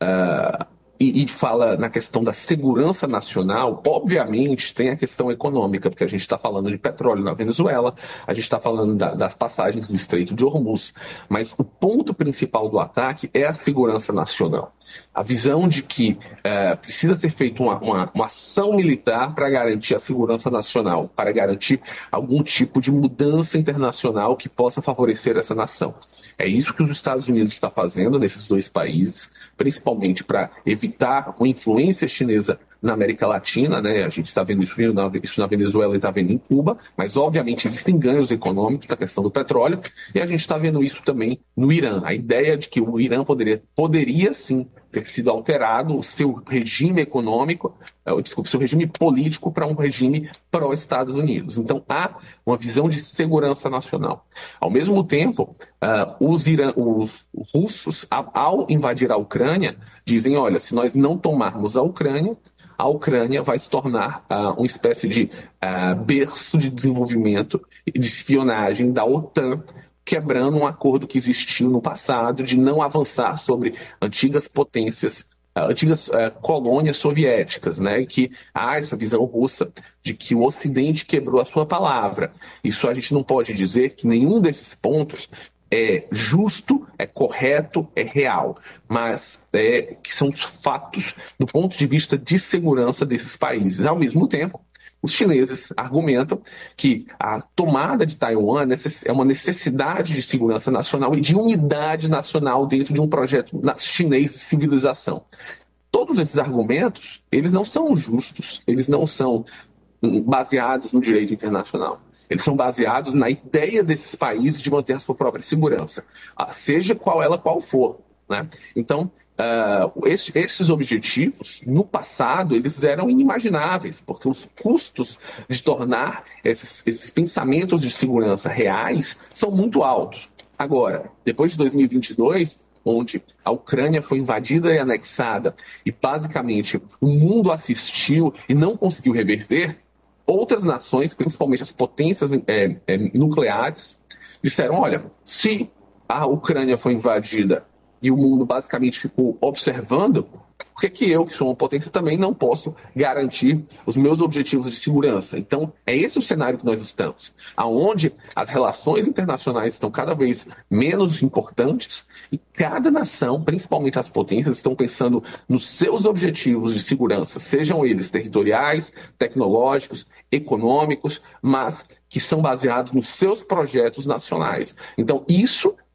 uh, e, e fala na questão da segurança nacional, obviamente tem a questão econômica, porque a gente está falando de petróleo na Venezuela, a gente está falando da, das passagens do Estreito de Hormuz, mas o ponto principal do ataque é a segurança nacional. A visão de que uh, precisa ser feita uma, uma, uma ação militar para garantir a segurança nacional, para garantir algum tipo de mudança internacional que possa favorecer essa nação. É isso que os Estados Unidos está fazendo nesses dois países, principalmente para evitar uma influência chinesa na América Latina, né? A gente está vendo isso, isso na Venezuela e está vendo em Cuba, mas obviamente existem ganhos econômicos da questão do petróleo e a gente está vendo isso também no Irã. A ideia de que o Irã poderia, poderia sim ter sido alterado o seu regime econômico, uh, desculpe, seu regime político para um regime pró-Estados Unidos. Então há uma visão de segurança nacional. Ao mesmo tempo, uh, os, Irã, os russos, ao invadir a Ucrânia, dizem, olha, se nós não tomarmos a Ucrânia, a Ucrânia vai se tornar uh, uma espécie de uh, berço de desenvolvimento e de espionagem da OTAN, quebrando um acordo que existiu no passado de não avançar sobre antigas potências, uh, antigas uh, colônias soviéticas, né? Que há essa visão russa de que o Ocidente quebrou a sua palavra. Isso a gente não pode dizer que nenhum desses pontos é justo, é correto, é real, mas é, que são fatos do ponto de vista de segurança desses países. Ao mesmo tempo, os chineses argumentam que a tomada de Taiwan é uma necessidade de segurança nacional e de unidade nacional dentro de um projeto chinês de civilização. Todos esses argumentos, eles não são justos, eles não são baseados no direito internacional. Eles são baseados na ideia desses países de manter a sua própria segurança, seja qual ela qual for, né? Então, uh, esse, esses objetivos, no passado, eles eram inimagináveis, porque os custos de tornar esses, esses pensamentos de segurança reais são muito altos. Agora, depois de dois mil e vinte e dois, onde a Ucrânia foi invadida e anexada, e basicamente o mundo assistiu e não conseguiu reverter, outras nações, principalmente as potências é, é, nucleares, disseram, olha, se a Ucrânia foi invadida e o mundo basicamente ficou observando, por que que eu, que sou uma potência, também não posso garantir os meus objetivos de segurança? Então, é esse o cenário que nós estamos, aonde as relações internacionais estão cada vez menos importantes e cada nação, principalmente as potências, estão pensando nos seus objetivos de segurança, sejam eles territoriais, tecnológicos, econômicos, mas que são baseados nos seus projetos nacionais. Então, isso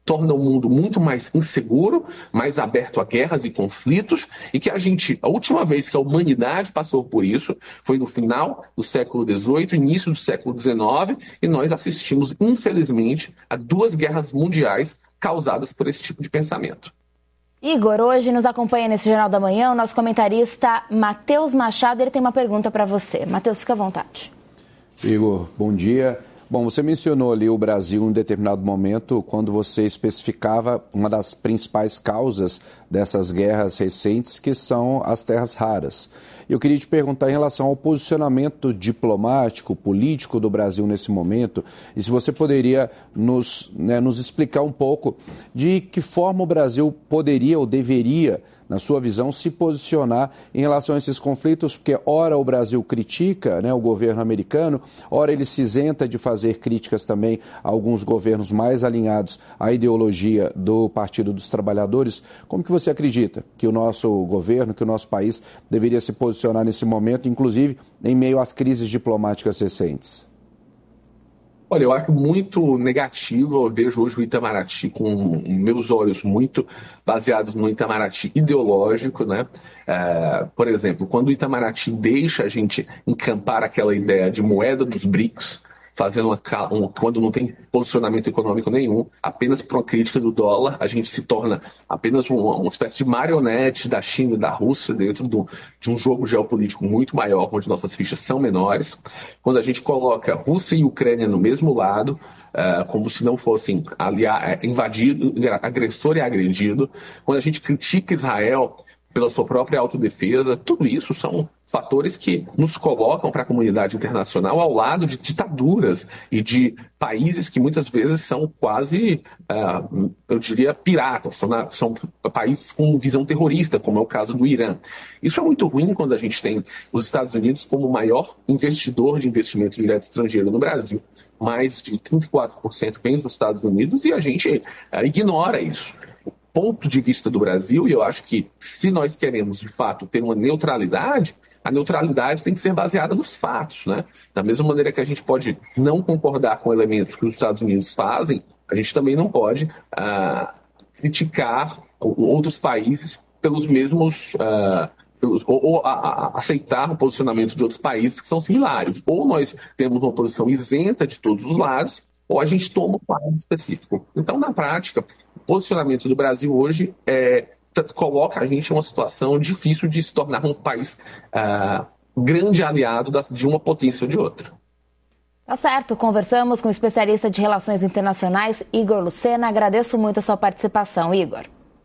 torna o mundo muito mais inseguro, mais aberto a guerras e conflitos, e que a gente, a última vez que a humanidade passou por isso foi no final do século dezoito, início do século dezenove, e nós assistimos, infelizmente, a duas guerras mundiais causadas por esse tipo de pensamento. Igor, hoje nos acompanha nesse Jornal da Manhã o nosso comentarista Matheus Machado. Ele tem uma pergunta para você. Matheus, fica à vontade. Igor, bom dia. Bom, você mencionou ali o Brasil em um determinado momento, quando você especificava uma das principais causas dessas guerras recentes, que são as terras raras. Eu queria te perguntar em relação ao posicionamento diplomático, político do Brasil nesse momento, e se você poderia nos, né, nos explicar um pouco de que forma o Brasil poderia ou deveria, na sua visão, se posicionar em relação a esses conflitos, porque ora o Brasil critica, né, o governo americano, ora ele se isenta de fazer críticas também a alguns governos mais alinhados à ideologia do Partido dos Trabalhadores. Como que você acredita que o nosso governo, que o nosso país deveria se posicionar nesse momento, inclusive em meio às crises diplomáticas recentes? Olha, eu acho muito negativo, eu vejo hoje o Itamaraty com meus olhos muito baseados no Itamaraty ideológico, né? É, por exemplo, quando o Itamaraty deixa a gente encampar aquela ideia de moeda dos B R I C S, fazendo uma, um, quando não tem posicionamento econômico nenhum, apenas por uma crítica do dólar, a gente se torna apenas uma, uma espécie de marionete da China e da Rússia dentro do, de um jogo geopolítico muito maior, onde nossas fichas são menores. Quando a gente coloca Rússia e Ucrânia no mesmo lado, uh, como se não fossem aliar, invadido, agressor e agredido, quando a gente critica Israel pela sua própria autodefesa, tudo isso são fatores que nos colocam para a comunidade internacional ao lado de ditaduras e de países que muitas vezes são quase, uh, eu diria, piratas, são, na, são países com visão terrorista, como é o caso do Irã. Isso é muito ruim quando a gente tem os Estados Unidos como o maior investidor de investimento direto estrangeiro no Brasil. Mais de trinta e quatro por cento vem dos Estados Unidos e a gente uh, ignora isso. O ponto de vista do Brasil, e eu acho que se nós queremos, de fato, ter uma neutralidade, a neutralidade tem que ser baseada nos fatos, né? Da mesma maneira que a gente pode não concordar com elementos que os Estados Unidos fazem, a gente também não pode uh, criticar outros países pelos mesmos... Uh, pelos, ou, ou a, a, aceitar o posicionamento de outros países que são similares. Ou nós temos uma posição isenta de todos os lados, ou a gente toma um lado específico. Então, na prática, o posicionamento do Brasil hoje é... coloca a gente em uma situação difícil de se tornar um país uh, grande aliado das, de uma potência ou de outra. Tá certo, conversamos com o especialista de Relações Internacionais, Igor Lucena. Agradeço muito a sua participação, Igor.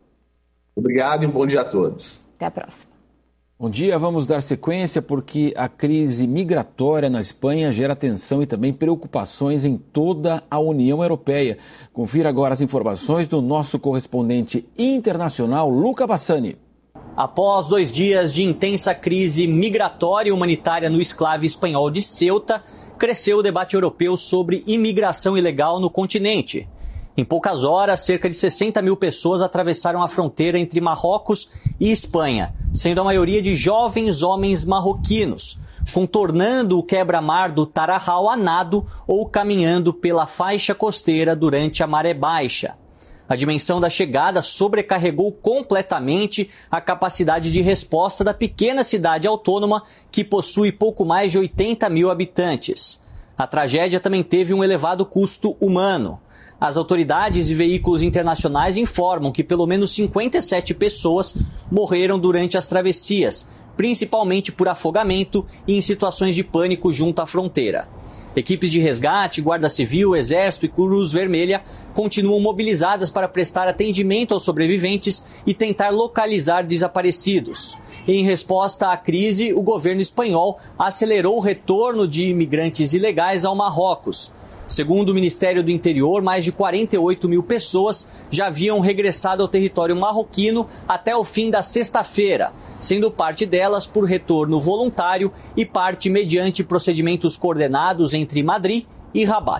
Obrigado e um bom dia a todos. Até a próxima. Bom dia, vamos dar sequência porque a crise migratória na Espanha gera tensão e também preocupações em toda a União Europeia. Confira agora as informações do nosso correspondente internacional, Luca Bassani. Após dois dias de intensa crise migratória e humanitária no enclave espanhol de Ceuta, cresceu o debate europeu sobre imigração ilegal no continente. Em poucas horas, cerca de sessenta mil pessoas atravessaram a fronteira entre Marrocos e Espanha, sendo a maioria de jovens homens marroquinos, contornando o quebra-mar do Tarajal a nado ou caminhando pela faixa costeira durante a maré baixa. A dimensão da chegada sobrecarregou completamente a capacidade de resposta da pequena cidade autônoma que possui pouco mais de oitenta mil habitantes. A tragédia também teve um elevado custo humano. As autoridades e veículos internacionais informam que pelo menos cinquenta e sete pessoas morreram durante as travessias, principalmente por afogamento e em situações de pânico junto à fronteira. Equipes de resgate, Guarda Civil, Exército e Cruz Vermelha continuam mobilizadas para prestar atendimento aos sobreviventes e tentar localizar desaparecidos. Em resposta à crise, o governo espanhol acelerou o retorno de imigrantes ilegais ao Marrocos. Segundo o Ministério do Interior, mais de quarenta e oito mil pessoas já haviam regressado ao território marroquino até o fim da sexta-feira, sendo parte delas por retorno voluntário e parte mediante procedimentos coordenados entre Madrid e Rabat.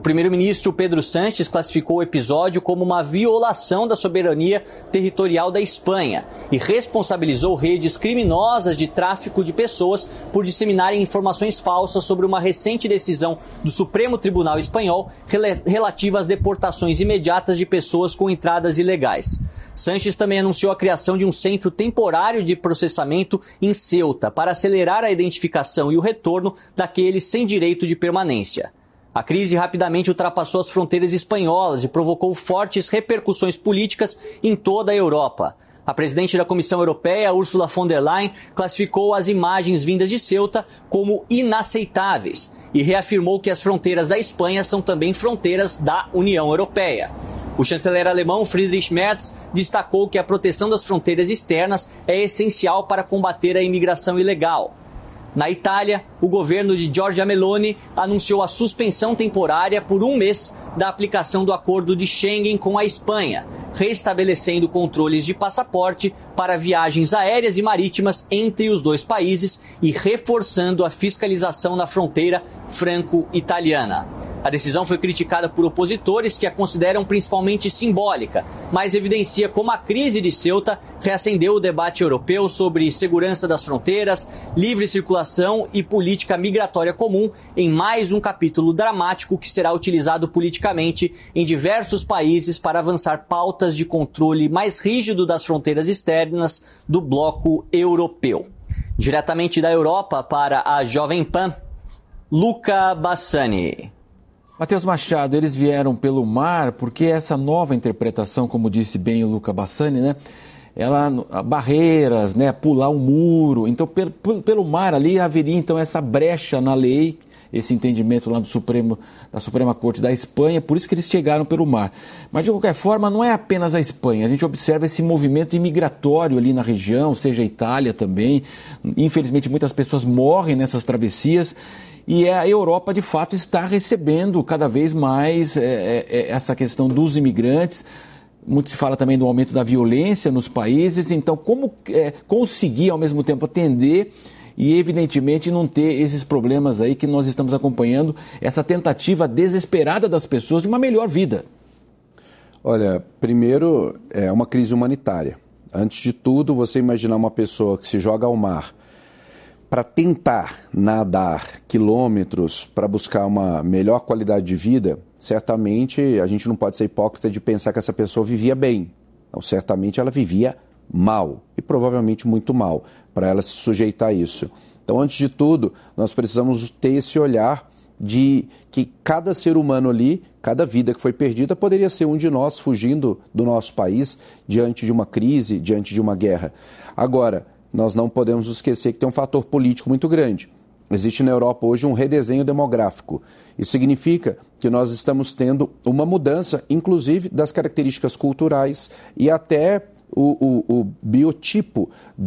primeiro-ministro Pedro Sánchez classificou o episódio como uma violação da soberania territorial da Espanha e responsabilizou redes criminosas de tráfico de pessoas por disseminarem informações falsas sobre uma recente decisão do Supremo Tribunal Espanhol relativa às deportações imediatas de pessoas com entradas ilegais. Sánchez também anunciou a criação de um centro temporário de processamento em Ceuta para acelerar a identificação e o retorno daqueles sem direito de permanência. A crise rapidamente ultrapassou as fronteiras espanholas e provocou fortes repercussões políticas em toda a Europa. A presidente da Comissão Europeia, Ursula von der Leyen, classificou as imagens vindas de Ceuta como inaceitáveis e reafirmou que as fronteiras da Espanha são também fronteiras da União Europeia. O chanceler alemão Friedrich Merz destacou que a proteção das fronteiras externas é essencial para combater a imigração ilegal. Na Itália, o governo de Giorgia Meloni anunciou a suspensão temporária por um mês da aplicação do acordo de Schengen com a Espanha, restabelecendo controles de passaporte para viagens aéreas e marítimas entre os dois países e reforçando a fiscalização na fronteira franco-italiana. A decisão foi criticada por opositores que a consideram principalmente simbólica, mas evidencia como a crise de Ceuta reacendeu o debate europeu sobre segurança das fronteiras, livre circulação e política migratória comum em mais um capítulo dramático que será utilizado politicamente em diversos países para avançar pautas de controle mais rígido das fronteiras externas do bloco europeu. Diretamente da Europa para a Jovem Pan, Luca Bassani. Matheus Machado, eles vieram pelo mar porque essa nova interpretação, como disse bem o Luca Bassani, né? Ela, barreiras, né? Pular um muro. Então, pelo, pelo mar ali haveria então essa brecha na lei, esse entendimento lá do Supremo, da Suprema Corte da Espanha, por isso que eles chegaram pelo mar. Mas, de qualquer forma, não é apenas a Espanha. A gente observa esse movimento imigratório ali na região, seja a Itália também. Infelizmente, muitas pessoas morrem nessas travessias. E a Europa, de fato, está recebendo cada vez mais é, é, essa questão dos imigrantes. Muito se fala também do aumento da violência nos países. Então, como é, conseguir, ao mesmo tempo, atender e, evidentemente, não ter esses problemas aí que nós estamos acompanhando, essa tentativa desesperada das pessoas de uma melhor vida? Olha, primeiro, é uma crise humanitária. Antes de tudo, você imaginar uma pessoa que se joga ao mar para tentar nadar quilômetros para buscar uma melhor qualidade de vida, certamente a gente não pode ser hipócrita de pensar que essa pessoa vivia bem. Então, certamente ela vivia mal, e provavelmente muito mal, para ela se sujeitar a isso. Então, antes de tudo, nós precisamos ter esse olhar de que cada ser humano ali, cada vida que foi perdida, poderia ser um de nós fugindo do nosso país diante de uma crise, diante de uma guerra. Agora, nós não podemos esquecer que tem um fator político muito grande. Existe na Europa hoje um redesenho demográfico. Isso significa que nós estamos tendo uma mudança, inclusive, das características culturais e até o, o, o biotipo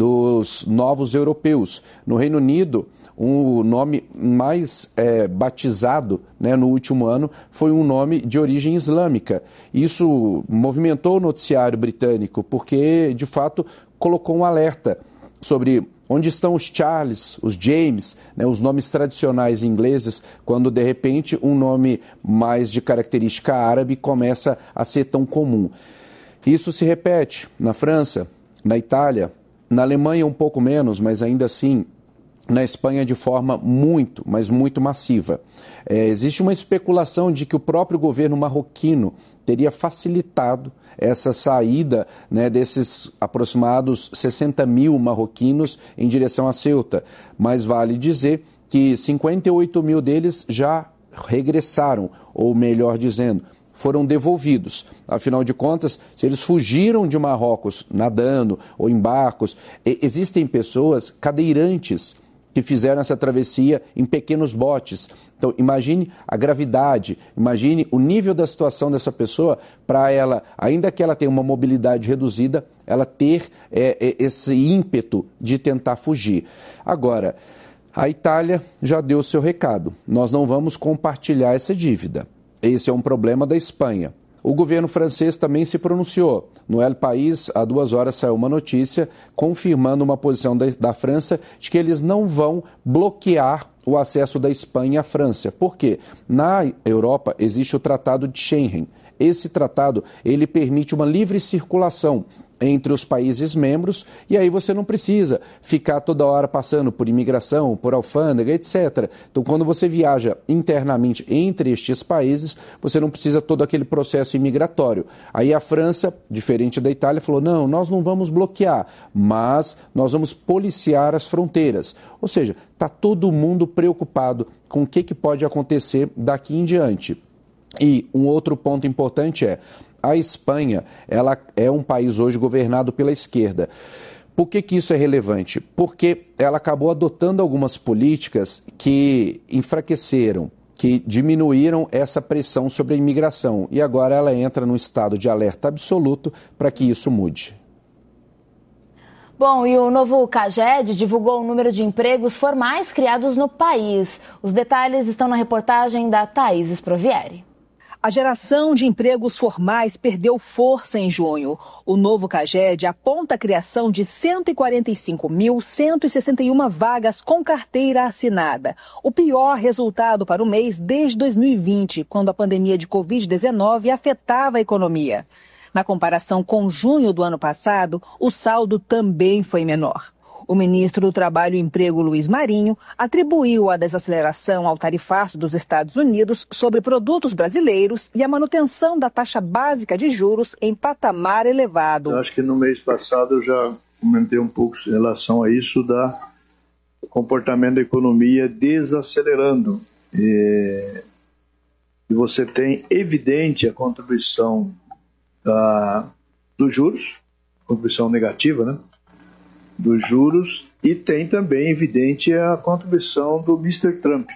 dos novos europeus. No Reino Unido, o nome mais é, batizado, né, no último ano foi um nome de origem islâmica. Isso movimentou o noticiário britânico porque, de fato, colocou um alerta sobre onde estão os Charles, os James, né, os nomes tradicionais ingleses, quando de repente um nome mais de característica árabe começa a ser tão comum. Isso se repete na França, na Itália, na Alemanha um pouco menos, mas ainda assim na Espanha de forma muito, mas muito massiva. É, existe uma especulação de que o próprio governo marroquino teria facilitado essa saída, né, desses aproximados sessenta mil marroquinos em direção a Ceuta. Mas vale dizer que cinquenta e oito mil deles já regressaram, ou melhor dizendo, foram devolvidos. Afinal de contas, se eles fugiram de Marrocos nadando ou em barcos, existem pessoas cadeirantes que fizeram essa travessia em pequenos botes. Então, imagine a gravidade, imagine o nível da situação dessa pessoa para ela, ainda que ela tenha uma mobilidade reduzida, ela ter é, é, esse ímpeto de tentar fugir. Agora, a Itália já deu o seu recado. Nós não vamos compartilhar essa dívida. Esse é um problema da Espanha. O governo francês também se pronunciou. No El País, há duas horas, saiu uma notícia confirmando uma posição da, da França de que eles não vão bloquear o acesso da Espanha à França. Por quê? Na Europa existe o Tratado de Schengen. Esse tratado, ele permite uma livre circulação entre os países membros, e aí você não precisa ficar toda hora passando por imigração, por alfândega, etcétera. Então, quando você viaja internamente entre estes países, você não precisa todo aquele processo imigratório. Aí a França, diferente da Itália, falou, não, nós não vamos bloquear, mas nós vamos policiar as fronteiras. Ou seja, está todo mundo preocupado com o que, que pode acontecer daqui em diante. E um outro ponto importante é, a Espanha, ela é um país hoje governado pela esquerda. Por que que isso é relevante? Porque ela acabou adotando algumas políticas que enfraqueceram, que diminuíram essa pressão sobre a imigração. E agora ela entra num estado de alerta absoluto para que isso mude. Bom, e o novo CAGED divulgou o número de empregos formais criados no país. Os detalhes estão na reportagem da Thaís Sprovieri. A geração de empregos formais perdeu força em junho. O novo CAGED aponta a criação de cento e quarenta e cinco mil, cento e sessenta e uma vagas com carteira assinada. O pior resultado para o mês desde dois mil e vinte, quando a pandemia de covid dezenove afetava a economia. Na comparação com junho do ano passado, o saldo também foi menor. O ministro do Trabalho e Emprego, Luiz Marinho, atribuiu a desaceleração ao tarifaço dos Estados Unidos sobre produtos brasileiros e a manutenção da taxa básica de juros em patamar elevado. Eu acho que no mês passado eu já comentei um pouco em relação a isso, da comportamento da economia desacelerando. E, e você tem evidente a contribuição da, dos juros, contribuição negativa, né? dos juros, e tem também evidente a contribuição do mister Trump,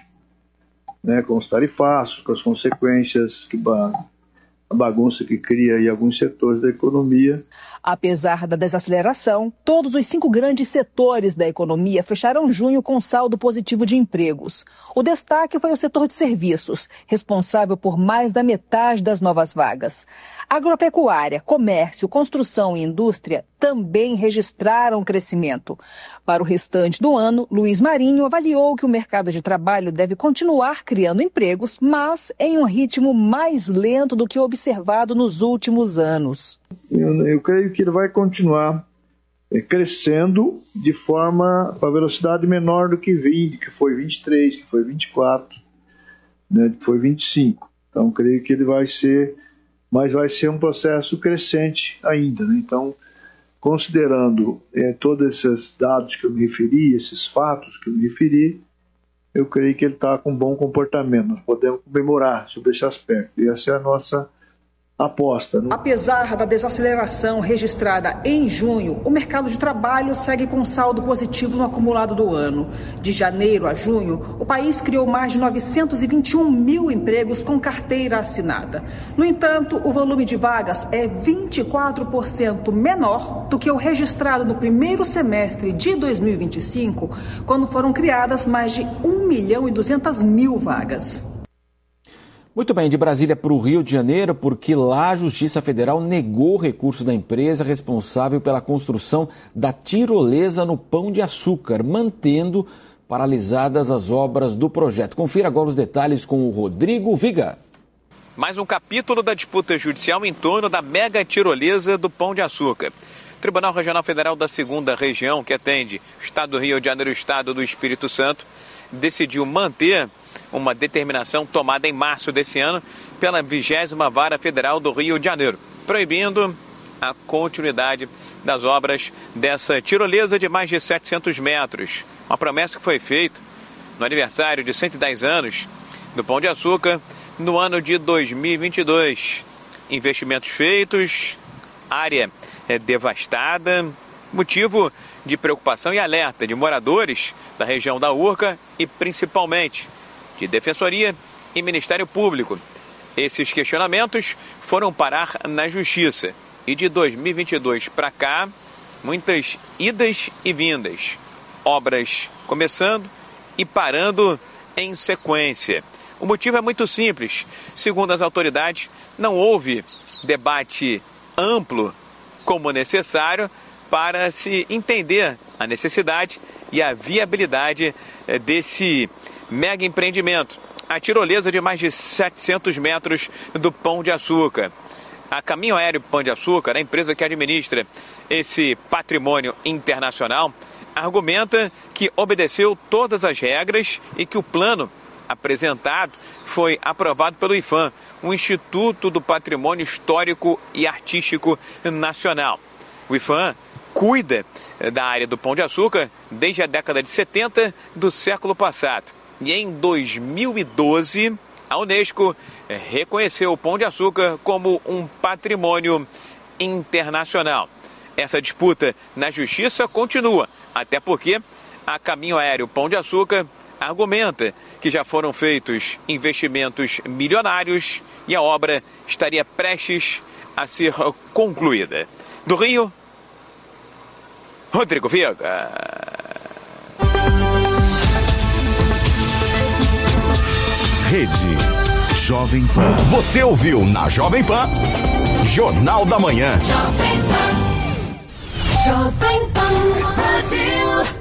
né, com os tarifaços, com as consequências, que ba- a bagunça que cria em alguns setores da economia. Apesar da desaceleração, todos os cinco grandes setores da economia fecharam junho com saldo positivo de empregos. O destaque foi o setor de serviços, responsável por mais da metade das novas vagas. Agropecuária, comércio, construção e indústria também registraram crescimento. Para o restante do ano, Luiz Marinho avaliou que o mercado de trabalho deve continuar criando empregos, mas em um ritmo mais lento do que observado nos últimos anos. Eu, eu creio que ele vai continuar é, crescendo de forma, a velocidade menor do que vinte, que foi vinte e três, que foi vinte e quatro, né, que foi vinte e cinco. Então, creio que ele vai ser, mas vai ser um processo crescente ainda, né? Então, considerando é, todos esses dados que eu me referi, esses fatos que eu me referi, eu creio que ele está com um bom comportamento. Nós podemos comemorar sobre esse aspecto. E essa é a nossa aposta. Né? Apesar da desaceleração registrada em junho, o mercado de trabalho segue com saldo positivo no acumulado do ano. De janeiro a junho, o país criou mais de novecentos e vinte e um mil empregos com carteira assinada. No entanto, o volume de vagas é vinte e quatro por cento menor do que o registrado no primeiro semestre de dois mil e vinte e cinco, quando foram criadas mais de um milhão e duzentas mil vagas. Muito bem, de Brasília para o Rio de Janeiro, porque lá a Justiça Federal negou o recurso da empresa responsável pela construção da tirolesa no Pão de Açúcar, mantendo paralisadas as obras do projeto. Confira agora os detalhes com o Rodrigo Viga. Mais um capítulo da disputa judicial em torno da mega tirolesa do Pão de Açúcar. O Tribunal Regional Federal da segunda Região, que atende o Estado do Rio de Janeiro e o Estado do Espírito Santo, decidiu manter uma determinação tomada em março desse ano pela vigésima Vara Federal do Rio de Janeiro, proibindo a continuidade das obras dessa tirolesa de mais de setecentos metros. Uma promessa que foi feita no aniversário de cento e dez anos do Pão de Açúcar no ano de dois mil e vinte e dois. Investimentos feitos, área é, devastada, motivo de preocupação e alerta de moradores da região da Urca e principalmente de Defensoria e Ministério Público. Esses questionamentos foram parar na Justiça e de dois mil e vinte e dois para cá, muitas idas e vindas, obras começando e parando em sequência. O motivo é muito simples. Segundo as autoridades, não houve debate amplo como necessário para se entender a necessidade e a viabilidade desse mega empreendimento. A tirolesa de mais de setecentos metros do Pão de Açúcar. A Caminho Aéreo Pão de Açúcar, a empresa que administra esse patrimônio internacional, argumenta que obedeceu todas as regras e que o plano apresentado foi aprovado pelo IPHAN, o Instituto do Patrimônio Histórico e Artístico Nacional. O IPHAN cuida da área do Pão de Açúcar desde a década de setenta do século passado. E em dois mil e doze, a Unesco reconheceu o Pão de Açúcar como um patrimônio internacional. Essa disputa na justiça continua, até porque a Caminho Aéreo Pão de Açúcar argumenta que já foram feitos investimentos milionários e a obra estaria prestes a ser concluída. Do Rio, Rodrigo Viega. Rede Jovem Pan. Você ouviu na Jovem Pan, Jornal da Manhã. Jovem Pan. Jovem Pan Brasil.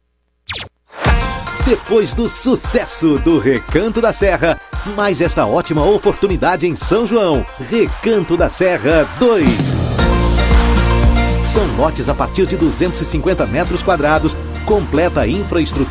Depois do sucesso do Recanto da Serra, mais esta ótima oportunidade em São João. Recanto da Serra dois. São lotes a partir de duzentos e cinquenta metros quadrados, completa infraestrutura